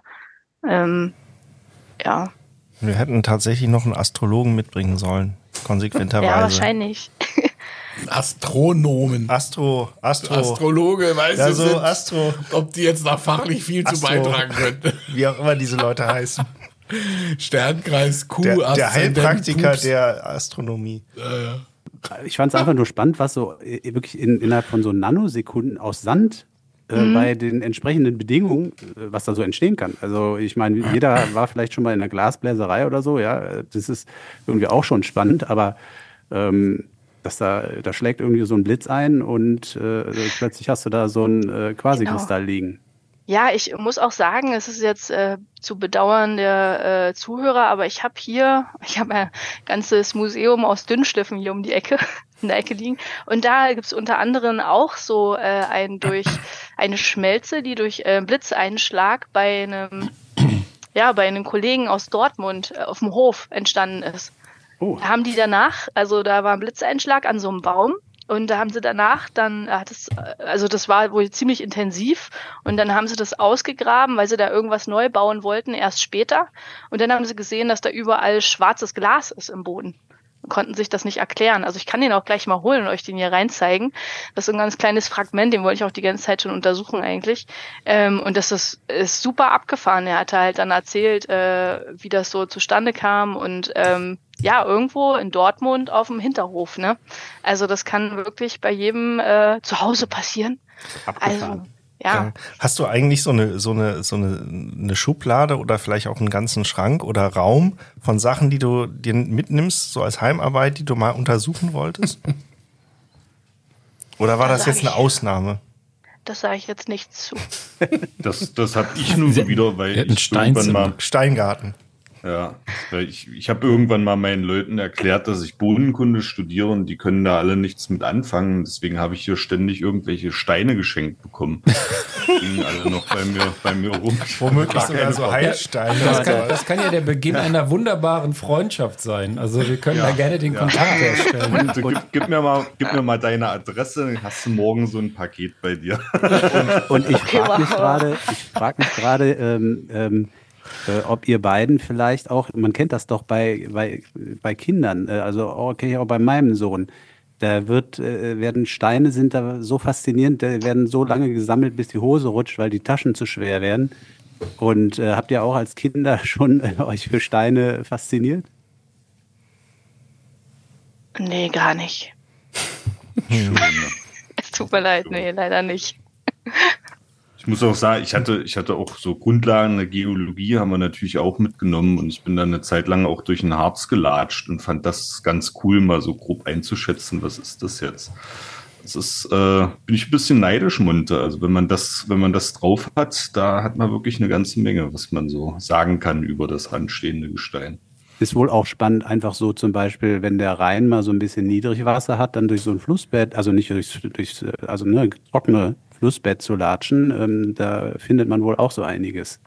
Ja. Wir hätten tatsächlich noch einen Astrologen mitbringen sollen, konsequenterweise. Ja, wahrscheinlich. Astronomen. Astrologe, weißt ja, du, so ob die jetzt noch fachlich viel zu beitragen könnten. Wie auch immer diese Leute heißen. Sternkreis Q, der Heilpraktiker Pups. Der Astronomie. Ich fand es einfach nur spannend, was so wirklich innerhalb von so Nanosekunden aus Sand bei den entsprechenden Bedingungen, was da so entstehen kann. Also ich meine, jeder war vielleicht schon mal in einer Glasbläserei oder so, ja, das ist irgendwie auch schon spannend, aber dass da schlägt irgendwie so ein Blitz ein und plötzlich hast du da so einen Quasikristall liegen. Ja, ich muss auch sagen, es ist jetzt zu bedauern der Zuhörer, aber ich habe ein ganzes Museum aus Dünnstiffen hier um die Ecke, in der Ecke liegen. Und da gibt's unter anderem auch so eine Schmelze, die durch Blitzeinschlag bei einem Kollegen aus Dortmund auf dem Hof entstanden ist. Oh. Da haben die danach, also da war ein Blitzeinschlag an so einem Baum. Und da haben sie danach das war wohl ziemlich intensiv. Und dann haben sie das ausgegraben, weil sie da irgendwas neu bauen wollten, erst später. Und dann haben sie gesehen, dass da überall schwarzes Glas ist im Boden. Und konnten sich das nicht erklären. Also ich kann den auch gleich mal holen und euch den hier reinzeigen. Das ist ein ganz kleines Fragment, den wollte ich auch die ganze Zeit schon untersuchen eigentlich. Und das ist super abgefahren. Er hatte halt dann erzählt, wie das so zustande kam und irgendwo in Dortmund auf dem Hinterhof, ne? Also das kann wirklich bei jedem zu Hause passieren. Abgefahren. Also, ja. Hast du eigentlich so eine Schublade oder vielleicht auch einen ganzen Schrank oder Raum von Sachen, die du dir mitnimmst, so als Heimarbeit, die du mal untersuchen wolltest? Oder war das jetzt eine Ausnahme? Das sage ich jetzt nicht zu. Das habe ich nur wieder, weil ich irgendwann mal Steingarten. Ja, weil ich habe irgendwann mal meinen Leuten erklärt, dass ich Bodenkunde studiere und die können da alle nichts mit anfangen. Deswegen habe ich hier ständig irgendwelche Steine geschenkt bekommen. Die liegen alle noch bei mir rum. Womöglich sogar so Heilsteine. Das kann ja der Beginn einer wunderbaren Freundschaft sein. Also wir können da gerne den Kontakt herstellen. Gib mir mal deine Adresse, dann hast du morgen so ein Paket bei dir. Und ich frage mich gerade, ob ihr beiden vielleicht auch, man kennt das doch bei Kindern, also okay, auch bei meinem Sohn, da werden Steine, sind da so faszinierend, da werden so lange gesammelt, bis die Hose rutscht, weil die Taschen zu schwer werden. Und habt ihr auch als Kinder schon euch für Steine fasziniert? Nee, gar nicht. Es tut mir leid, nee, leider nicht. Ich muss auch sagen, ich hatte auch so Grundlagen der Geologie, haben wir natürlich auch mitgenommen und ich bin dann eine Zeit lang auch durch den Harz gelatscht und fand das ganz cool, mal so grob einzuschätzen, was ist das jetzt. Das ist, bin ich ein bisschen neidisch munter. Also wenn man das drauf hat, da hat man wirklich eine ganze Menge, was man so sagen kann über das anstehende Gestein. Ist wohl auch spannend, einfach so zum Beispiel, wenn der Rhein mal so ein bisschen Niedrigwasser hat, dann durch so ein Flussbett, also nicht trockene Flussbett zu latschen, da findet man wohl auch so einiges.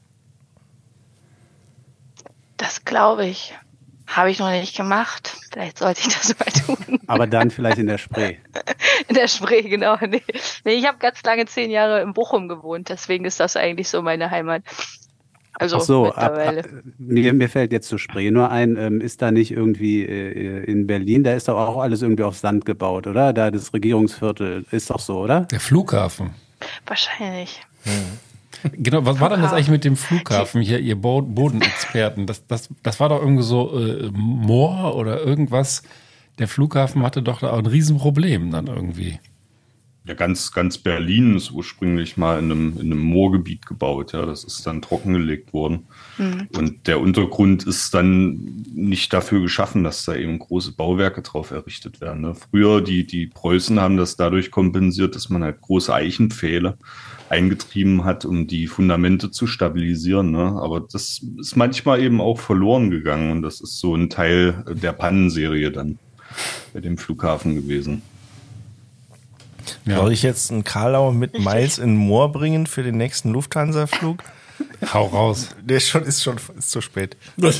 Das glaube ich. Habe ich noch nicht gemacht. Vielleicht sollte ich das mal tun. Aber dann vielleicht in der Spree. In der Spree, genau. Nee, ich habe ganz lange 10 Jahre in Bochum gewohnt, deswegen ist das eigentlich so meine Heimat. Also ach so, mittlerweile. Mir fällt jetzt zur Spree nur ein, ist da nicht irgendwie in Berlin, da ist doch auch alles irgendwie auf Sand gebaut, oder? Da das Regierungsviertel ist doch so, oder? Der Flughafen. Wahrscheinlich. Genau, was war denn das eigentlich mit dem Flughafen hier, ihr Bodenexperten? Das war doch irgendwie so Moor oder irgendwas. Der Flughafen hatte doch da auch ein Riesenproblem dann irgendwie. Ja, ganz Berlin ist ursprünglich mal in einem Moorgebiet gebaut. Ja, das ist dann trockengelegt worden. Mhm. Und der Untergrund ist dann nicht dafür geschaffen, dass da eben große Bauwerke drauf errichtet werden. Ne? Früher, die Preußen haben das dadurch kompensiert, dass man halt große Eichenpfähle eingetrieben hat, um die Fundamente zu stabilisieren. Ne? Aber das ist manchmal eben auch verloren gegangen. Und das ist so ein Teil der Pannenserie dann bei dem Flughafen gewesen. Ja. Soll ich jetzt einen Karlau mit Mais in Moor bringen für den nächsten Lufthansa-Flug? Hau raus. Der ist zu spät.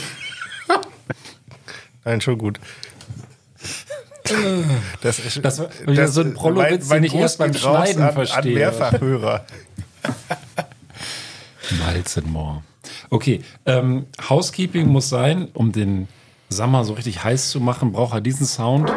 Nein, schon gut. Das war so ein Prollo-Witz, den ich erst beim Schneiden verstehe. An Mehrfachhörer. Miles and more. Okay, Housekeeping muss sein, um den Sommer so richtig heiß zu machen, braucht er diesen Sound,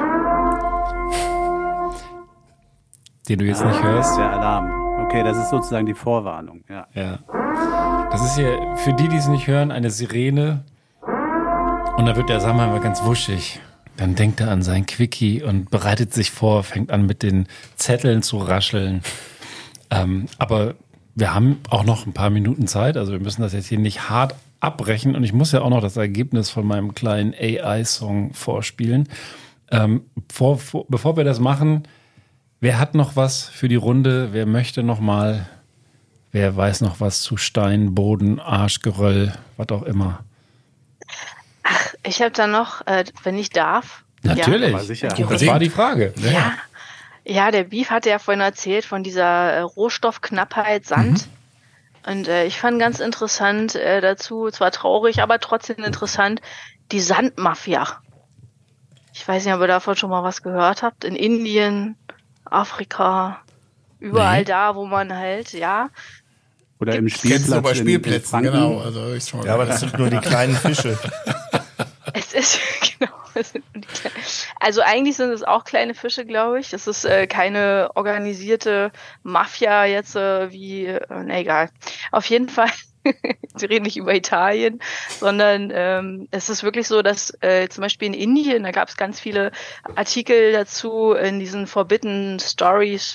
den du jetzt nicht hörst. Der Alarm. Okay, das ist sozusagen die Vorwarnung. Ja. Das ist hier, für die es nicht hören, eine Sirene. Und da wird der Sommer immer ganz wuschig. Dann denkt er an sein Quickie und bereitet sich vor, fängt an mit den Zetteln zu rascheln. Aber wir haben auch noch ein paar Minuten Zeit, also wir müssen das jetzt hier nicht hart abbrechen und ich muss ja auch noch das Ergebnis von meinem kleinen AI-Song vorspielen. Bevor wir das machen, wer hat noch was für die Runde? Wer möchte noch mal? Wer weiß noch was zu Stein, Boden, Arsch, Geröll, was auch immer? Ach, ich habe da noch, wenn ich darf. Natürlich, aber sicher. das war die Frage. Ja, der Beef hatte ja vorhin erzählt von dieser Rohstoffknappheit, Sand. Und ich fand ganz interessant dazu, zwar traurig, aber trotzdem interessant, die Sandmafia. Ich weiß nicht, ob ihr davon schon mal was gehört habt. In Indien, Afrika, überall da, wo man halt, Oder im Kennst du Spielplatz. bei in Spielplätzen, Franken. genau. Also ich schon mal Ja, aber das sind nur die kleinen Fische. Es ist, genau. Also eigentlich sind es auch kleine Fische, glaube ich. Das ist keine organisierte Mafia jetzt egal. Auf jeden Fall, sie reden nicht über Italien, sondern es ist wirklich so, dass zum Beispiel in Indien, da gab es ganz viele Artikel dazu in diesen Forbidden Stories,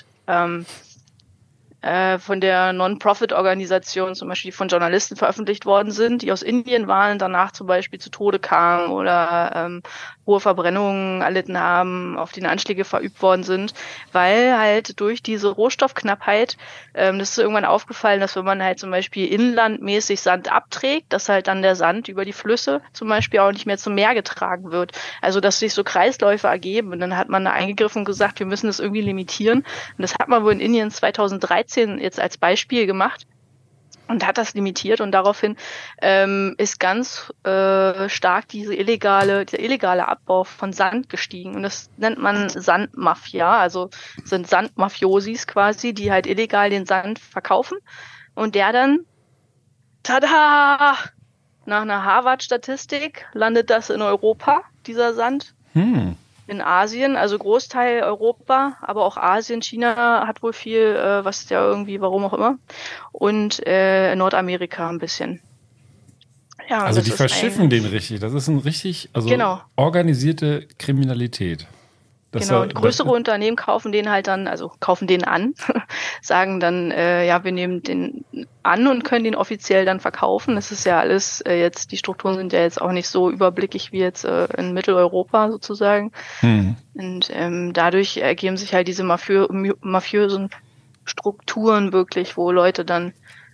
von der Non-Profit-Organisation, zum Beispiel, die von Journalisten veröffentlicht worden sind, die aus Indien waren, danach zum Beispiel zu Tode kamen oder hohe Verbrennungen erlitten haben, auf denen Anschläge verübt worden sind, weil halt durch diese Rohstoffknappheit, das ist irgendwann aufgefallen, dass wenn man halt zum Beispiel inlandmäßig Sand abträgt, dass halt dann der Sand über die Flüsse zum Beispiel auch nicht mehr zum Meer getragen wird. Also dass sich so Kreisläufe ergeben und dann hat man da eingegriffen und gesagt, wir müssen das irgendwie limitieren. Und das hat man wohl in Indien 2013 jetzt als Beispiel gemacht und hat das limitiert und daraufhin ist ganz stark dieser illegale Abbau von Sand gestiegen und das nennt man Sandmafia, also sind Sandmafiosis quasi, die halt illegal den Sand verkaufen und der dann, tada, nach einer Harvard-Statistik landet das in Europa, dieser Sand. In Asien, also Großteil Europa, aber auch Asien, China hat wohl viel, was ja irgendwie, warum auch immer. Und Nordamerika ein bisschen. Ja, Also die verschiffen den richtig. Das ist ein richtig, organisierte Kriminalität. Genau, und größere Unternehmen kaufen den halt dann, also kaufen den an, sagen dann, wir nehmen den an und können den offiziell dann verkaufen. Das ist ja alles jetzt, die Strukturen sind ja jetzt auch nicht so überblickig wie jetzt in Mitteleuropa sozusagen. Und dadurch ergeben sich halt diese mafiösen Strukturen wirklich, wo Leute dann,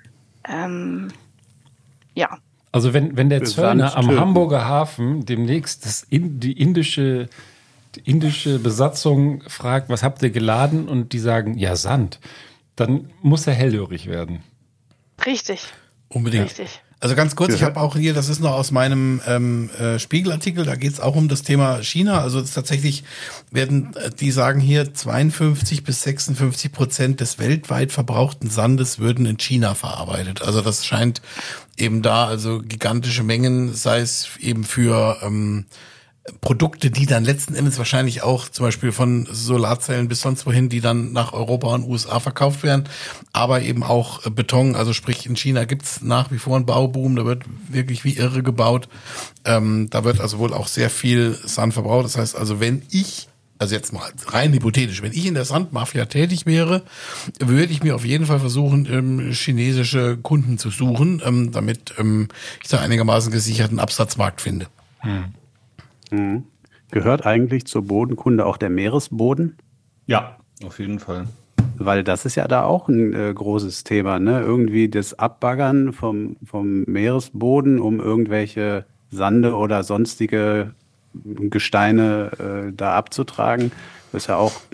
Also wenn der Zöllner am Hamburger Hafen demnächst die indische Besatzung fragt, was habt ihr geladen? Und die sagen, ja, Sand. Dann muss er hellhörig werden. Richtig. Unbedingt. Richtig. Also ganz kurz, ich habe auch hier, das ist noch aus meinem Spiegelartikel, da geht es auch um das Thema China. Also tatsächlich die sagen hier, 52-56% des weltweit verbrauchten Sandes würden in China verarbeitet. Also das scheint eben da, also gigantische Mengen, sei es eben für Produkte, die dann letzten Endes wahrscheinlich auch zum Beispiel von Solarzellen bis sonst wohin, die dann nach Europa und USA verkauft werden, aber eben auch Beton, also sprich in China gibt's nach wie vor einen Bauboom, da wird wirklich wie irre gebaut, da wird also wohl auch sehr viel Sand verbraucht, das heißt also also jetzt mal rein hypothetisch, wenn ich in der Sandmafia tätig wäre, würde ich mir auf jeden Fall versuchen, chinesische Kunden zu suchen, damit ich da einigermaßen gesicherten Absatzmarkt finde. Gehört eigentlich zur Bodenkunde auch der Meeresboden? Ja, auf jeden Fall. Weil das ist ja da auch ein großes Thema, ne? Irgendwie das Abbaggern vom Meeresboden, um irgendwelche Sande oder sonstige Gesteine da abzutragen. Das ist ja auch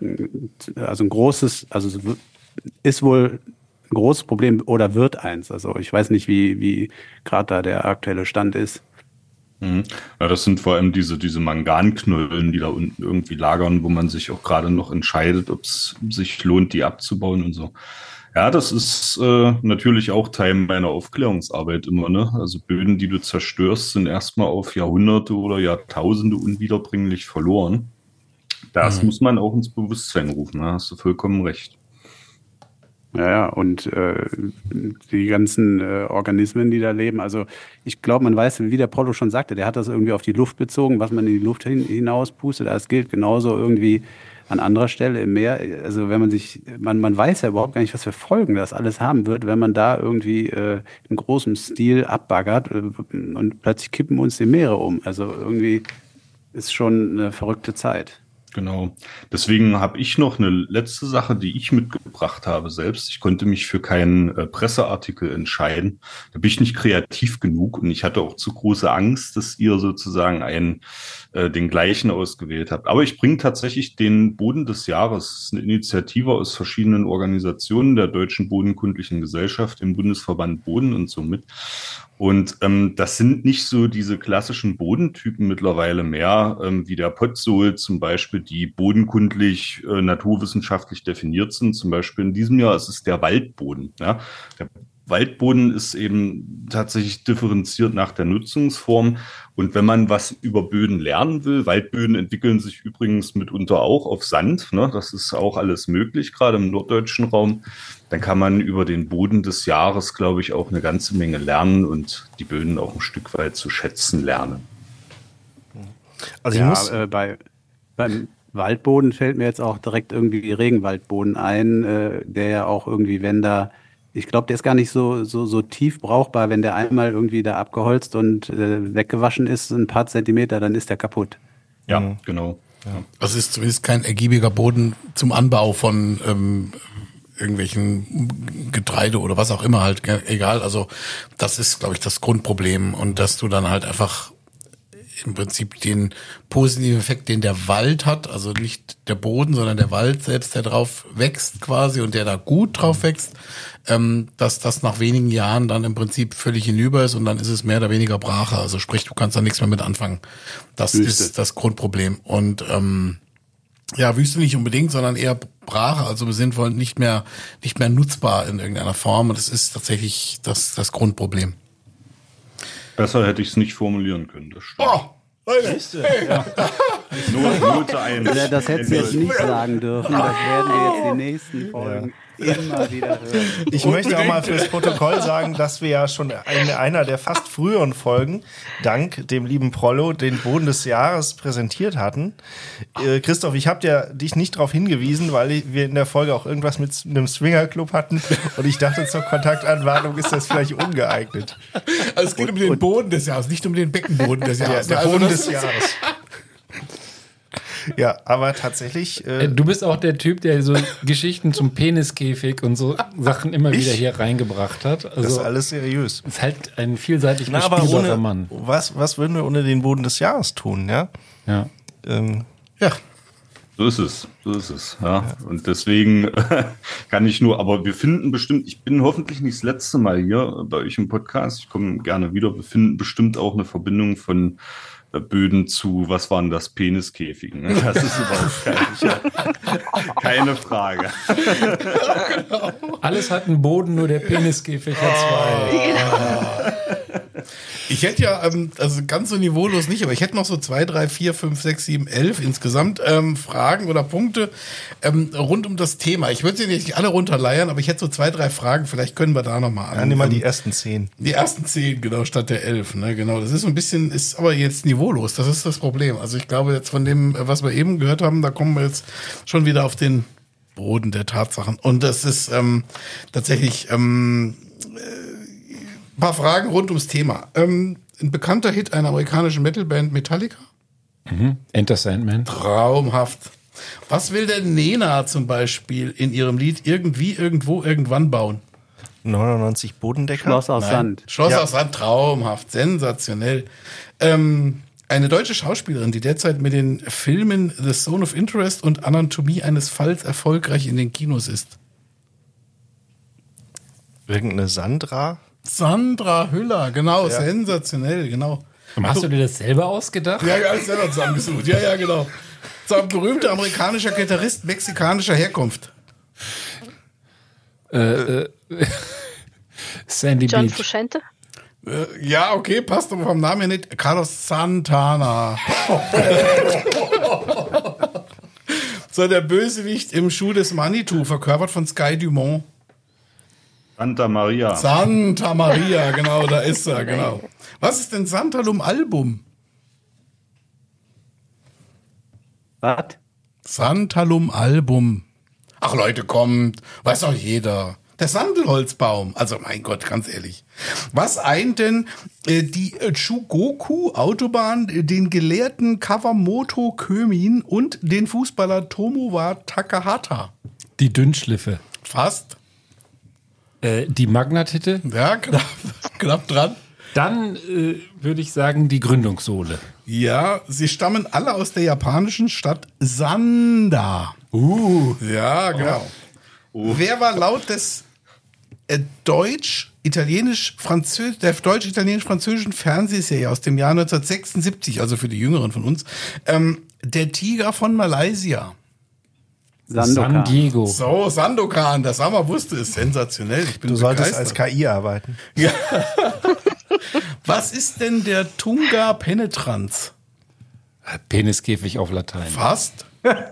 ist wohl ein großes Problem oder wird eins. Also ich weiß nicht, wie gerade da der aktuelle Stand ist. Ja, das sind vor allem diese Manganknollen, die da unten irgendwie lagern, wo man sich auch gerade noch entscheidet, ob es sich lohnt, die abzubauen und so. Ja, das ist natürlich auch Teil meiner Aufklärungsarbeit immer, ne? Also Böden, die du zerstörst, sind erstmal auf Jahrhunderte oder Jahrtausende unwiederbringlich verloren. Das muss man auch ins Bewusstsein rufen, da hast du vollkommen recht. Ja, und die ganzen Organismen, die da leben, also ich glaube, man weiß, wie der Paulo schon sagte, der hat das irgendwie auf die Luft bezogen, was man in die Luft hinaus pustet. Das gilt genauso irgendwie an anderer Stelle im Meer, also wenn man weiß ja überhaupt gar nicht, was für Folgen das alles haben wird, wenn man da irgendwie in großem Stil abbaggert und plötzlich kippen uns die Meere um. Also irgendwie ist schon eine verrückte Zeit. Genau. Deswegen habe ich noch eine letzte Sache, die ich mitgebracht habe selbst. Ich konnte mich für keinen Presseartikel entscheiden. Da bin ich nicht kreativ genug und ich hatte auch zu große Angst, dass ihr sozusagen den gleichen ausgewählt habt. Aber ich bringe tatsächlich den Boden des Jahres. Das ist eine Initiative aus verschiedenen Organisationen der Deutschen Bodenkundlichen Gesellschaft, im Bundesverband Boden und so mit. Und das sind nicht so diese klassischen Bodentypen mittlerweile mehr, wie der Pottsohl zum Beispiel, die bodenkundlich, naturwissenschaftlich definiert sind. Zum Beispiel in diesem Jahr ist es der Waldboden. Ja? Der Waldboden ist eben tatsächlich differenziert nach der Nutzungsform. Und wenn man was über Böden lernen will, Waldböden entwickeln sich übrigens mitunter auch auf Sand, ne? Das ist auch alles möglich, gerade im norddeutschen Raum. Dann kann man über den Boden des Jahres, glaube ich, auch eine ganze Menge lernen und die Böden auch ein Stück weit zu schätzen lernen. Also beim Waldboden fällt mir jetzt auch direkt irgendwie Regenwaldboden ein, der ja auch irgendwie, ich glaube, der ist gar nicht so tief brauchbar, wenn der einmal irgendwie da abgeholzt und weggewaschen ist, ein paar Zentimeter, dann ist der kaputt. Ja, genau. Ja. Das ist zumindest kein ergiebiger Boden zum Anbau von irgendwelchen Getreide oder was auch immer halt, egal. Also das ist, glaube ich, das Grundproblem und dass du dann halt einfach im Prinzip den positiven Effekt, den der Wald hat, also nicht der Boden, sondern der Wald selbst, der drauf wächst quasi und der da gut drauf wächst, dass das nach wenigen Jahren dann im Prinzip völlig hinüber ist und dann ist es mehr oder weniger Brache. Also sprich, du kannst da nichts mehr mit anfangen. Das ist das Grundproblem. Und Wüste nicht unbedingt, sondern eher Brache, also im Sinne von nicht mehr nutzbar in irgendeiner Form. Und das ist tatsächlich das Grundproblem. Besser hätte ich es nicht formulieren können, das stimmt. Oh, Leute. Ja. Note 1. Ja, das hättest du jetzt nicht sagen dürfen. Das werden wir jetzt die nächsten Folgen immer wieder hören. Ich möchte auch mal fürs Protokoll sagen, dass wir ja schon in einer der fast früheren Folgen, dank dem lieben Prollo, den Boden des Jahres präsentiert hatten. Christoph, ich habe dich nicht darauf hingewiesen, weil wir in der Folge auch irgendwas mit einem Swingerclub hatten und ich dachte, zur Kontaktanwarnung ist das vielleicht ungeeignet. Also es geht um den Boden des Jahres, nicht um den Beckenboden des Jahres. Ja, der Boden des Jahres. Ja, aber tatsächlich... du bist auch der Typ, der so Geschichten zum Peniskäfig und so Sachen immer wieder hier reingebracht hat. Also, das ist alles seriös. Ist halt ein vielseitig gespielter Mann. Was würden wir ohne den Boden des Jahres tun, ja? Ja. Ja. So ist es. Ja. Und deswegen kann ich aber wir finden bestimmt, ich bin hoffentlich nicht das letzte Mal hier bei euch im Podcast, ich komme gerne wieder, wir finden bestimmt auch eine Verbindung von Böden zu, was waren das, Peniskäfigen. Ne? Das ist überhaupt keine Frage. Alles hat einen Boden, nur der Peniskäfig hat zwei. Ich hätte ja, also ganz so niveaulos nicht, aber ich hätte noch so 2, 3, 4, 5, 6, 7, 11 insgesamt Fragen oder Punkte rund um das Thema. Ich würde sie nicht alle runterleiern, aber ich hätte so 2, 3 Fragen, vielleicht können wir da nochmal an. Ja, nimm mal die ersten 10. Die ersten 10, genau, statt der 11, ne, genau. Das ist so ein bisschen, ist aber jetzt niveaulos, das ist das Problem. Also ich glaube jetzt von dem, was wir eben gehört haben, da kommen wir jetzt schon wieder auf den Boden der Tatsachen. Und das ist tatsächlich paar Fragen rund ums Thema. Ein bekannter Hit einer amerikanischen Metalband Metallica? Enter Sandman. Traumhaft. Was will denn Nena zum Beispiel in ihrem Lied irgendwie, irgendwo, irgendwann bauen? 99 Bodendecker? Schloss aus Sand. Schloss aus Sand, traumhaft, sensationell. Eine deutsche Schauspielerin, die derzeit mit den Filmen The Zone of Interest und Anatomie eines Falls erfolgreich in den Kinos ist. Irgendeine Sandra Hüller, genau, ja. Sensationell, genau. Hast du dir das selber ausgedacht? Ja, alles selber zusammengesucht, ja, genau. So ein berühmter amerikanischer Gitarrist mexikanischer Herkunft. Sandy John Beach. Frusciante? Ja, okay, passt aber vom Namen her nicht. Carlos Santana. So, der Bösewicht im Schuh des Manitou, verkörpert von Sky Dumont. Santa Maria, genau, da ist er, genau. Was ist denn Santalum Album? Was? Santalum-Album. Ach Leute, kommt. Weiß doch jeder. Der Sandelholzbaum. Also mein Gott, ganz ehrlich. Was eint denn die Chugoku-Autobahn, den Gelehrten Kawamoto Kömin und den Fußballer Tomowa Takahata? Die Dünnschliffe. Fast. Die Magnatitte. Ja, knapp dran. Dann würde ich sagen, die Gründungssohle. Ja, sie stammen alle aus der japanischen Stadt Sanda. Ja, genau. Wer war laut des deutsch-italienisch-französischen Fernsehserie aus dem Jahr 1976, also für die Jüngeren von uns, der Tiger von Malaysia? Sandokan. San Diego. So, Sandokan, das Sama wusste, ist sensationell. Ich bin Du solltest begeistert. als KI arbeiten. Ja. Was ist denn der Tunga penetrans? Peniskäfig auf Latein. Fast.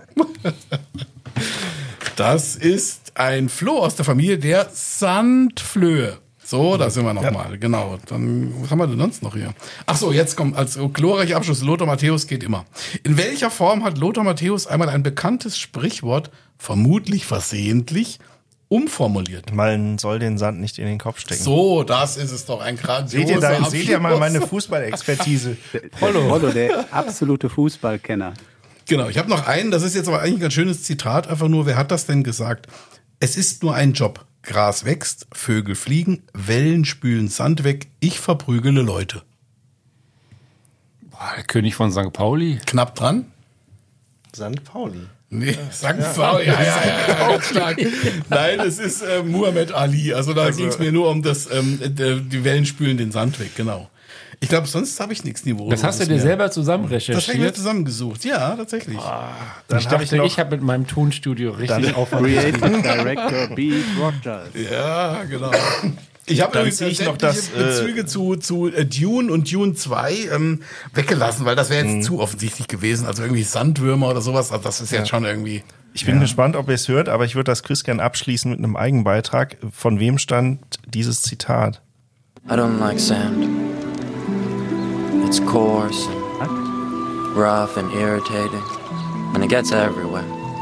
Das ist ein Floh aus der Familie der Sandflöhe. So, da sind wir nochmal. Genau. Dann, was haben wir denn sonst noch hier? Ach so, jetzt kommt als glorreicher Abschluss. Lothar Matthäus geht immer. In welcher Form hat Lothar Matthäus einmal ein bekanntes Sprichwort, vermutlich versehentlich, umformuliert? Man soll den Sand nicht in den Kopf stecken. So, das ist es doch. Ein grandioser Seht ihr mal meine Fußballexpertise. Rollo, der absolute Fußballkenner. Genau, ich habe noch einen, das ist jetzt aber eigentlich ein ganz schönes Zitat, einfach nur, wer hat das denn gesagt? Es ist nur ein Job. Gras wächst, Vögel fliegen, Wellen spülen Sand weg, ich verprügele Leute. Boah, der König von St. Pauli. Knapp dran? St. Pauli. Nee, St. Pauli, ja, auch stark. Nein, es ist Muhammad Ali, also da ging es mir nur um das, die Wellen spülen den Sand weg, genau. Ich glaube, sonst habe ich nichts Niveau. Das hast du dir selber zusammen Das habe ich mir recherchiert? zusammengesucht, ja, tatsächlich. Ich dachte, ich habe mit meinem Tonstudio richtig Aufwand. Creative Director Beat Rogers. Ja, genau. Ich habe übrigens sehe ich noch Bezüge zu Dune und Dune 2 weggelassen, weil das wäre jetzt zu offensichtlich gewesen. Also irgendwie Sandwürmer oder sowas. Also das ist jetzt schon irgendwie. Ich bin gespannt, ob ihr es hört, aber ich würde das Quiz gerne abschließen mit einem Eigenbeitrag. Von wem stammt dieses Zitat? I don't like sand. It's coarse and rough and irritating, and it gets everywhere.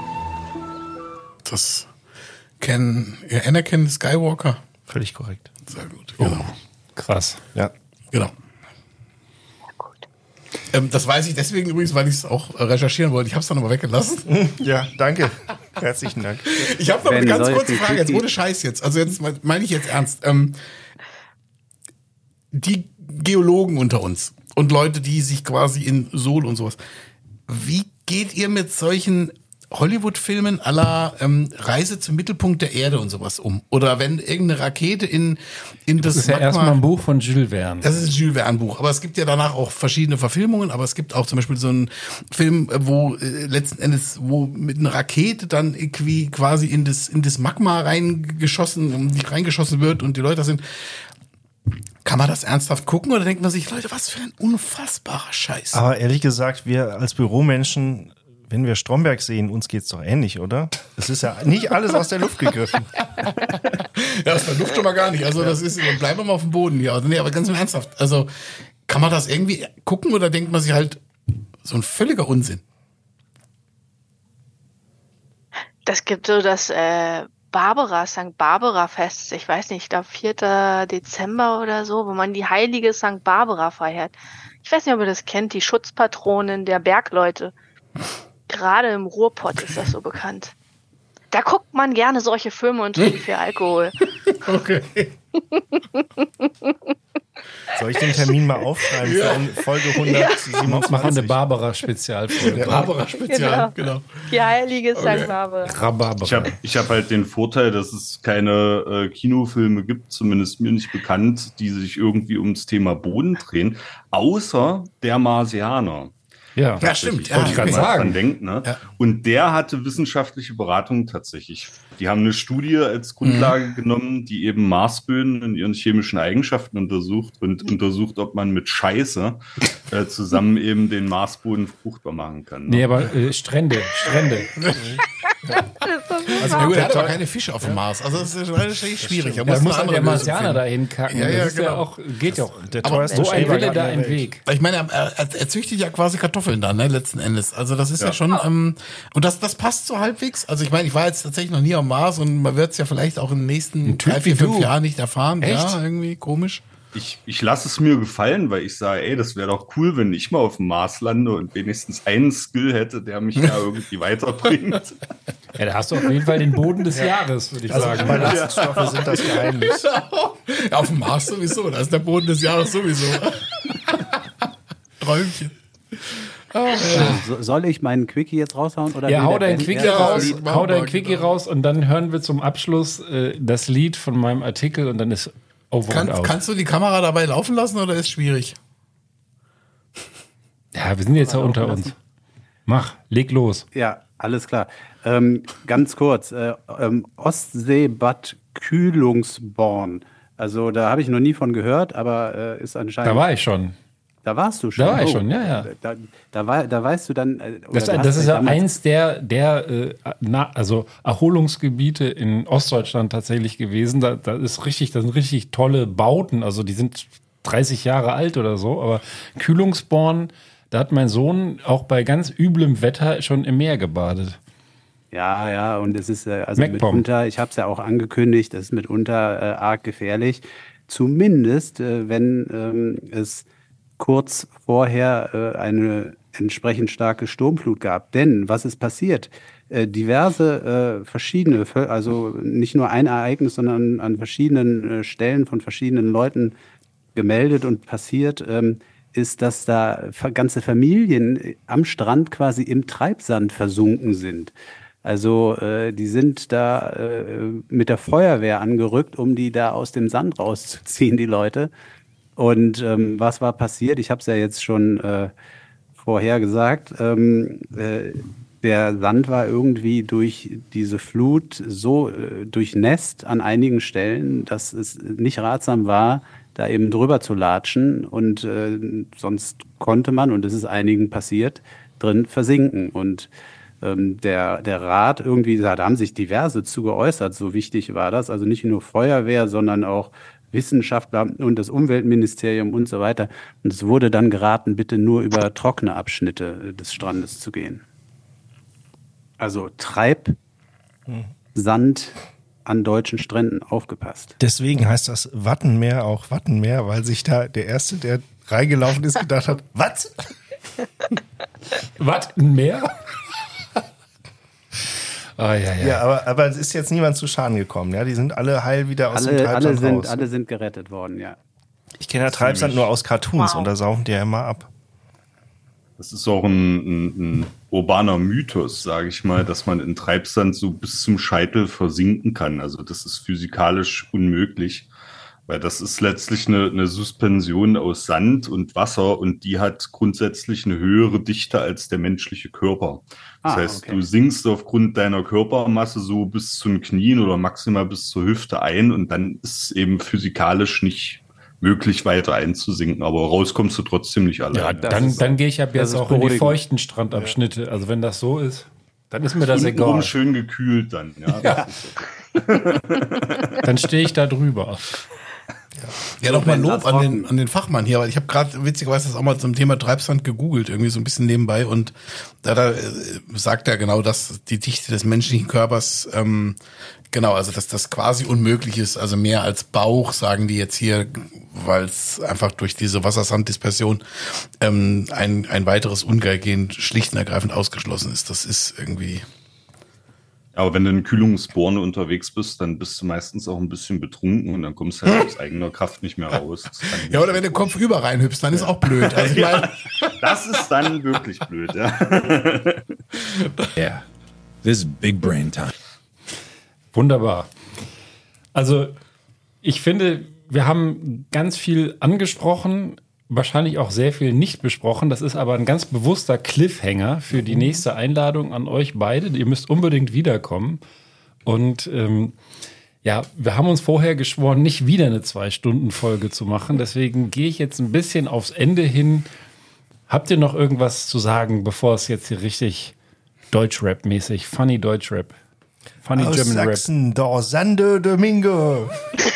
Das Anakin Skywalker. Völlig korrekt. Sehr gut. Genau. Krass. Ja. Genau. Das weiß ich deswegen übrigens, weil ich es auch recherchieren wollte. Ich habe es dann aber weggelassen. Ja, danke. Herzlichen Dank. Ich habe noch eine Wenn ganz solche kurze Frage, jetzt Quickie- ohne Scheiß jetzt. Also jetzt meine ich jetzt ernst. Die Geologen unter uns und Leute, die sich quasi in Sol und sowas. Wie geht ihr mit solchen Hollywood-Filmen à la Reise zum Mittelpunkt der Erde und sowas um? Oder wenn irgendeine Rakete in Das ist ja erstmal ein Buch von Jules Verne. Das ist ein Jules Verne-Buch, aber es gibt ja danach auch verschiedene Verfilmungen, aber es gibt auch zum Beispiel so einen Film, wo letzten Endes, wo mit einer Rakete dann irgendwie quasi in das Magma reingeschossen wird und die Leute sind. Kann man das ernsthaft gucken oder denkt man sich, Leute, was für ein unfassbarer Scheiß? Aber ehrlich gesagt, wir als Büromenschen, wenn wir Stromberg sehen, uns geht's doch ähnlich, oder? Es ist ja nicht alles aus der Luft gegriffen. Ja, aus der Luft schon mal gar nicht. Also das ist, bleiben wir mal auf dem Boden hier. Also, nee, aber ganz im Ernsthaft. Also kann man das irgendwie gucken oder denkt man sich halt, so ein völliger Unsinn? Das gibt so das St. Barbara Fest, ich weiß nicht, ich glaube 4. Dezember oder so, wo man die heilige St. Barbara feiert. Ich weiß nicht, ob ihr das kennt, die Schutzpatronin der Bergleute. Gerade im Ruhrpott ist das so bekannt. Da guckt man gerne solche Filme und trinkt viel Alkohol. Okay. Soll ich den Termin mal aufschreiben für eine Folge 127? Machen wir eine Barbara-Spezialfolge. Ja, Barbara-Spezial, genau. Die heilige St. Barbara. Rhabarber. Ich hab halt den Vorteil, dass es keine Kinofilme gibt, zumindest mir nicht bekannt, die sich irgendwie ums Thema Boden drehen, außer der Marsianer. Ja, stimmt. Ja, wollte ich gerade okay. sagen. Dran denkt, ne? Ja. Und der hatte wissenschaftliche Beratung tatsächlich. Die haben eine Studie als Grundlage genommen, die eben Marsböden in ihren chemischen Eigenschaften untersucht und untersucht, ob man mit Scheiße zusammen eben den Marsboden fruchtbar machen kann. Ne? Nee, aber Strände. Das Also er hat aber keine Fische auf dem Mars. Also das ist relativ schwierig. Da muss der Marsianer dahin kacken. Ja, das ist genau. ja auch, geht ja auch. Der teuerste Wo ein Wille, Schrebergarten da der ein Welt. Weg. Ich meine, er züchtet ja quasi Kartoffeln dann, ne, letzten Endes. Also das ist ja schon, und das passt so halbwegs. Also ich meine, ich war jetzt tatsächlich noch nie am Mars und man wird es ja vielleicht auch in den nächsten 3, 4, 5 Jahren nicht erfahren. Echt? Ja, irgendwie komisch. Ich lasse es mir gefallen, weil ich sage, ey, das wäre doch cool, wenn ich mal auf dem Mars lande und wenigstens einen Skill hätte, der mich da irgendwie weiterbringt. Ja, da hast du auf jeden Fall den Boden des Jahres, würde ich sagen. Ballaststoffe sind das Geheimnis. Ja, auf dem Mars sowieso, da ist der Boden des Jahres sowieso. Träumchen. Soll ich meinen Quickie jetzt raushauen? Oder Ja, will hau der dein Ben Quickie erst raus, das Lied? hau dein Quickie raus und dann hören wir zum Abschluss das Lied von meinem Artikel und dann ist over und out. Kannst du die Kamera dabei laufen lassen oder ist schwierig? Ja, wir sind jetzt ja unter uns. Leg los. Ja, alles klar. Ganz kurz. Ostseebad Kühlungsborn. Also da habe ich noch nie von gehört, aber ist anscheinend... Da war ich schon. Da warst du schon. Da war ich schon, ja. Da weißt du dann... Das ist ja eins der Erholungsgebiete in Ostdeutschland tatsächlich gewesen. Da sind richtig tolle Bauten. Also die sind 30 Jahre alt oder so. Aber Kühlungsborn, da hat mein Sohn auch bei ganz üblem Wetter schon im Meer gebadet. Ja, und es ist MacPom. mitunter, ich habe es ja auch angekündigt, das ist mitunter arg gefährlich. Zumindest, wenn es kurz vorher eine entsprechend starke Sturmflut gab. Denn was ist passiert? Diverse verschiedene, also nicht nur ein Ereignis, sondern an verschiedenen Stellen von verschiedenen Leuten gemeldet und passiert, ist, dass da ganze Familien am Strand quasi im Treibsand versunken sind. Also die sind da mit der Feuerwehr angerückt, um die da aus dem Sand rauszuziehen, die Leute. Und was war passiert? Ich habe es ja jetzt schon vorher gesagt. Der Sand war irgendwie durch diese Flut so durchnässt an einigen Stellen, dass es nicht ratsam war, da eben drüber zu latschen. Und sonst konnte man, und es ist einigen passiert, drin versinken. Und der Rat irgendwie, da haben sich diverse zu geäußert, so wichtig war das. Also nicht nur Feuerwehr, sondern auch Wissenschaftler und das Umweltministerium und so weiter. Und es wurde dann geraten, bitte nur über trockene Abschnitte des Strandes zu gehen. Also Treibsand an deutschen Stränden, aufgepasst. Deswegen heißt das Wattenmeer auch Wattenmeer, weil sich da der Erste, der reingelaufen ist, gedacht hat, was? Wattenmeer? Ja, aber es ist jetzt niemand zu Schaden gekommen. Ja? Die sind alle heil wieder aus dem Treibsand raus. Alle sind gerettet worden, ja. Ich kenne ja Treibsand nur aus Cartoons und da saugen die ja immer ab. Das ist auch ein urbaner Mythos, sage ich mal, dass man in Treibsand so bis zum Scheitel versinken kann. Also das ist physikalisch unmöglich, weil das ist letztlich eine Suspension aus Sand und Wasser und die hat grundsätzlich eine höhere Dichte als der menschliche Körper. Das heißt, du sinkst aufgrund deiner Körpermasse so bis zu den Knien oder maximal bis zur Hüfte ein und dann ist es eben physikalisch nicht möglich, weiter einzusinken, aber rauskommst du trotzdem nicht alleine. Ja, dann gehe ich ab jetzt auch in die feuchten Strandabschnitte. Also wenn das so ist, dann ist mir das egal. Schön gekühlt dann. Ja. Dann stehe ich da drüber. Ja, nochmal Lob an den Fachmann hier, weil ich habe gerade witzigerweise das auch mal zum Thema Treibsand gegoogelt, irgendwie so ein bisschen nebenbei und da sagt er genau, dass die Dichte des menschlichen Körpers, genau, also dass das quasi unmöglich ist, also mehr als Bauch, sagen die jetzt hier, weil es einfach durch diese Wassersanddispersion ein weiteres Ungleichgehen schlicht und ergreifend ausgeschlossen ist. Das ist irgendwie... Aber wenn du in Kühlungsborne unterwegs bist, dann bist du meistens auch ein bisschen betrunken und dann kommst du halt aus eigener Kraft nicht mehr raus. Ja, oder wenn du kopfüber reinhüpfst, dann ist auch blöd. Also ich meine, das ist dann wirklich blöd, ja. Yeah, this is big brain time. Wunderbar. Also ich finde, wir haben ganz viel angesprochen, wahrscheinlich auch sehr viel nicht besprochen. Das ist aber ein ganz bewusster Cliffhanger für die nächste Einladung an euch beide. Ihr müsst unbedingt wiederkommen. Und ja, wir haben uns vorher geschworen, nicht wieder eine 2-Stunden-Folge zu machen. Deswegen gehe ich jetzt ein bisschen aufs Ende hin. Habt ihr noch irgendwas zu sagen, bevor es jetzt hier richtig Deutschrap-mäßig, funny Deutschrap? Funny Aus German Rap. Sachsen, der Sande Domingo.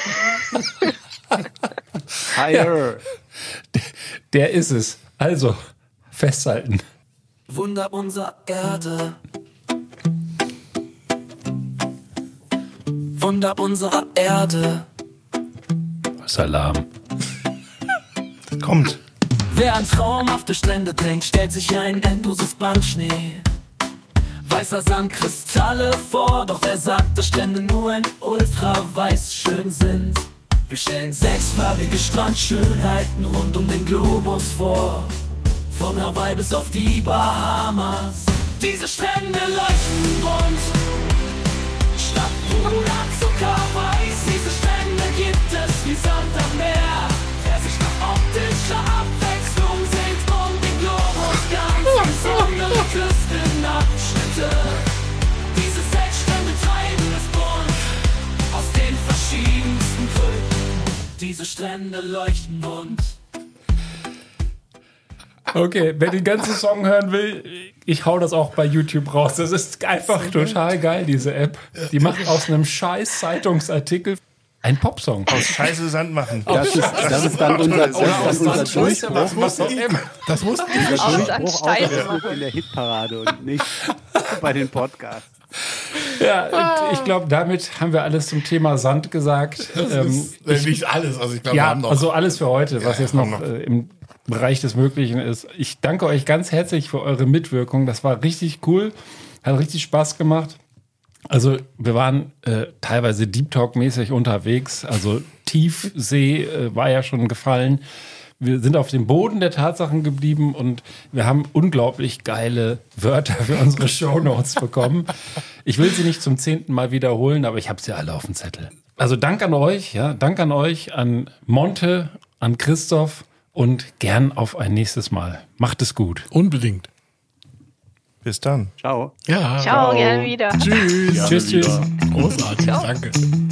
Higher. Der ist es. Also, festhalten. Wunder unserer Erde. Wunder unserer Erde. Salam. Kommt. Wer an traumhafte Strände denkt, stellt sich ein endloses Band Schnee. Weißer Sand, Kristalle vor, doch wer sagt, dass Strände nur in ultraweiß schön sind? Wir stellen sechsfarbige Strandschönheiten rund um den Globus vor. Von Hawaii bis auf die Bahamas. Diese Strände leuchten bunt. Statt Puder, Zucker, Weiß. Diese Strände gibt es wie Sand am Meer. Wer sich nach optischer Abwechslung sehnt, um den Globus ganz besondere Küstenabschnitte. Diese sechs Strände treiben es bunt aus den verschiedensten Gründen. Diese Strände leuchten bunt. Okay, wer den ganzen Song hören will, ich hau das auch bei YouTube raus. Das ist einfach total geil, diese App. Die macht aus einem scheiß Zeitungsartikel einen Popsong. Aus Scheiße Sand machen. Das ist dann unser Durchbruch. Das wussten Unser die Durchbruch auch in der Hitparade und nicht bei den Podcasts. Ja, und ich glaube, damit haben wir alles zum Thema Sand gesagt. nicht alles, also ich glaube, Ja, wir haben noch. also alles für heute, was jetzt noch im Bereich des Möglichen ist. Ich danke euch ganz herzlich für eure Mitwirkung. Das war richtig cool, hat richtig Spaß gemacht. Also wir waren teilweise Deep Talk-mäßig unterwegs. Also Tiefsee war ja schon gefallen. Wir sind auf dem Boden der Tatsachen geblieben und wir haben unglaublich geile Wörter für unsere Shownotes bekommen. Ich will sie nicht zum 10. Mal wiederholen, aber ich habe sie alle auf dem Zettel. Also Dank an euch, ja, Dank an euch, an Monte, an Christoph und gern auf ein nächstes Mal. Macht es gut. Unbedingt. Bis dann. Ciao. Ja. Ciao, gerne wieder. Tschüss. Tschüss, tschüss. Großartig, Ciao. danke.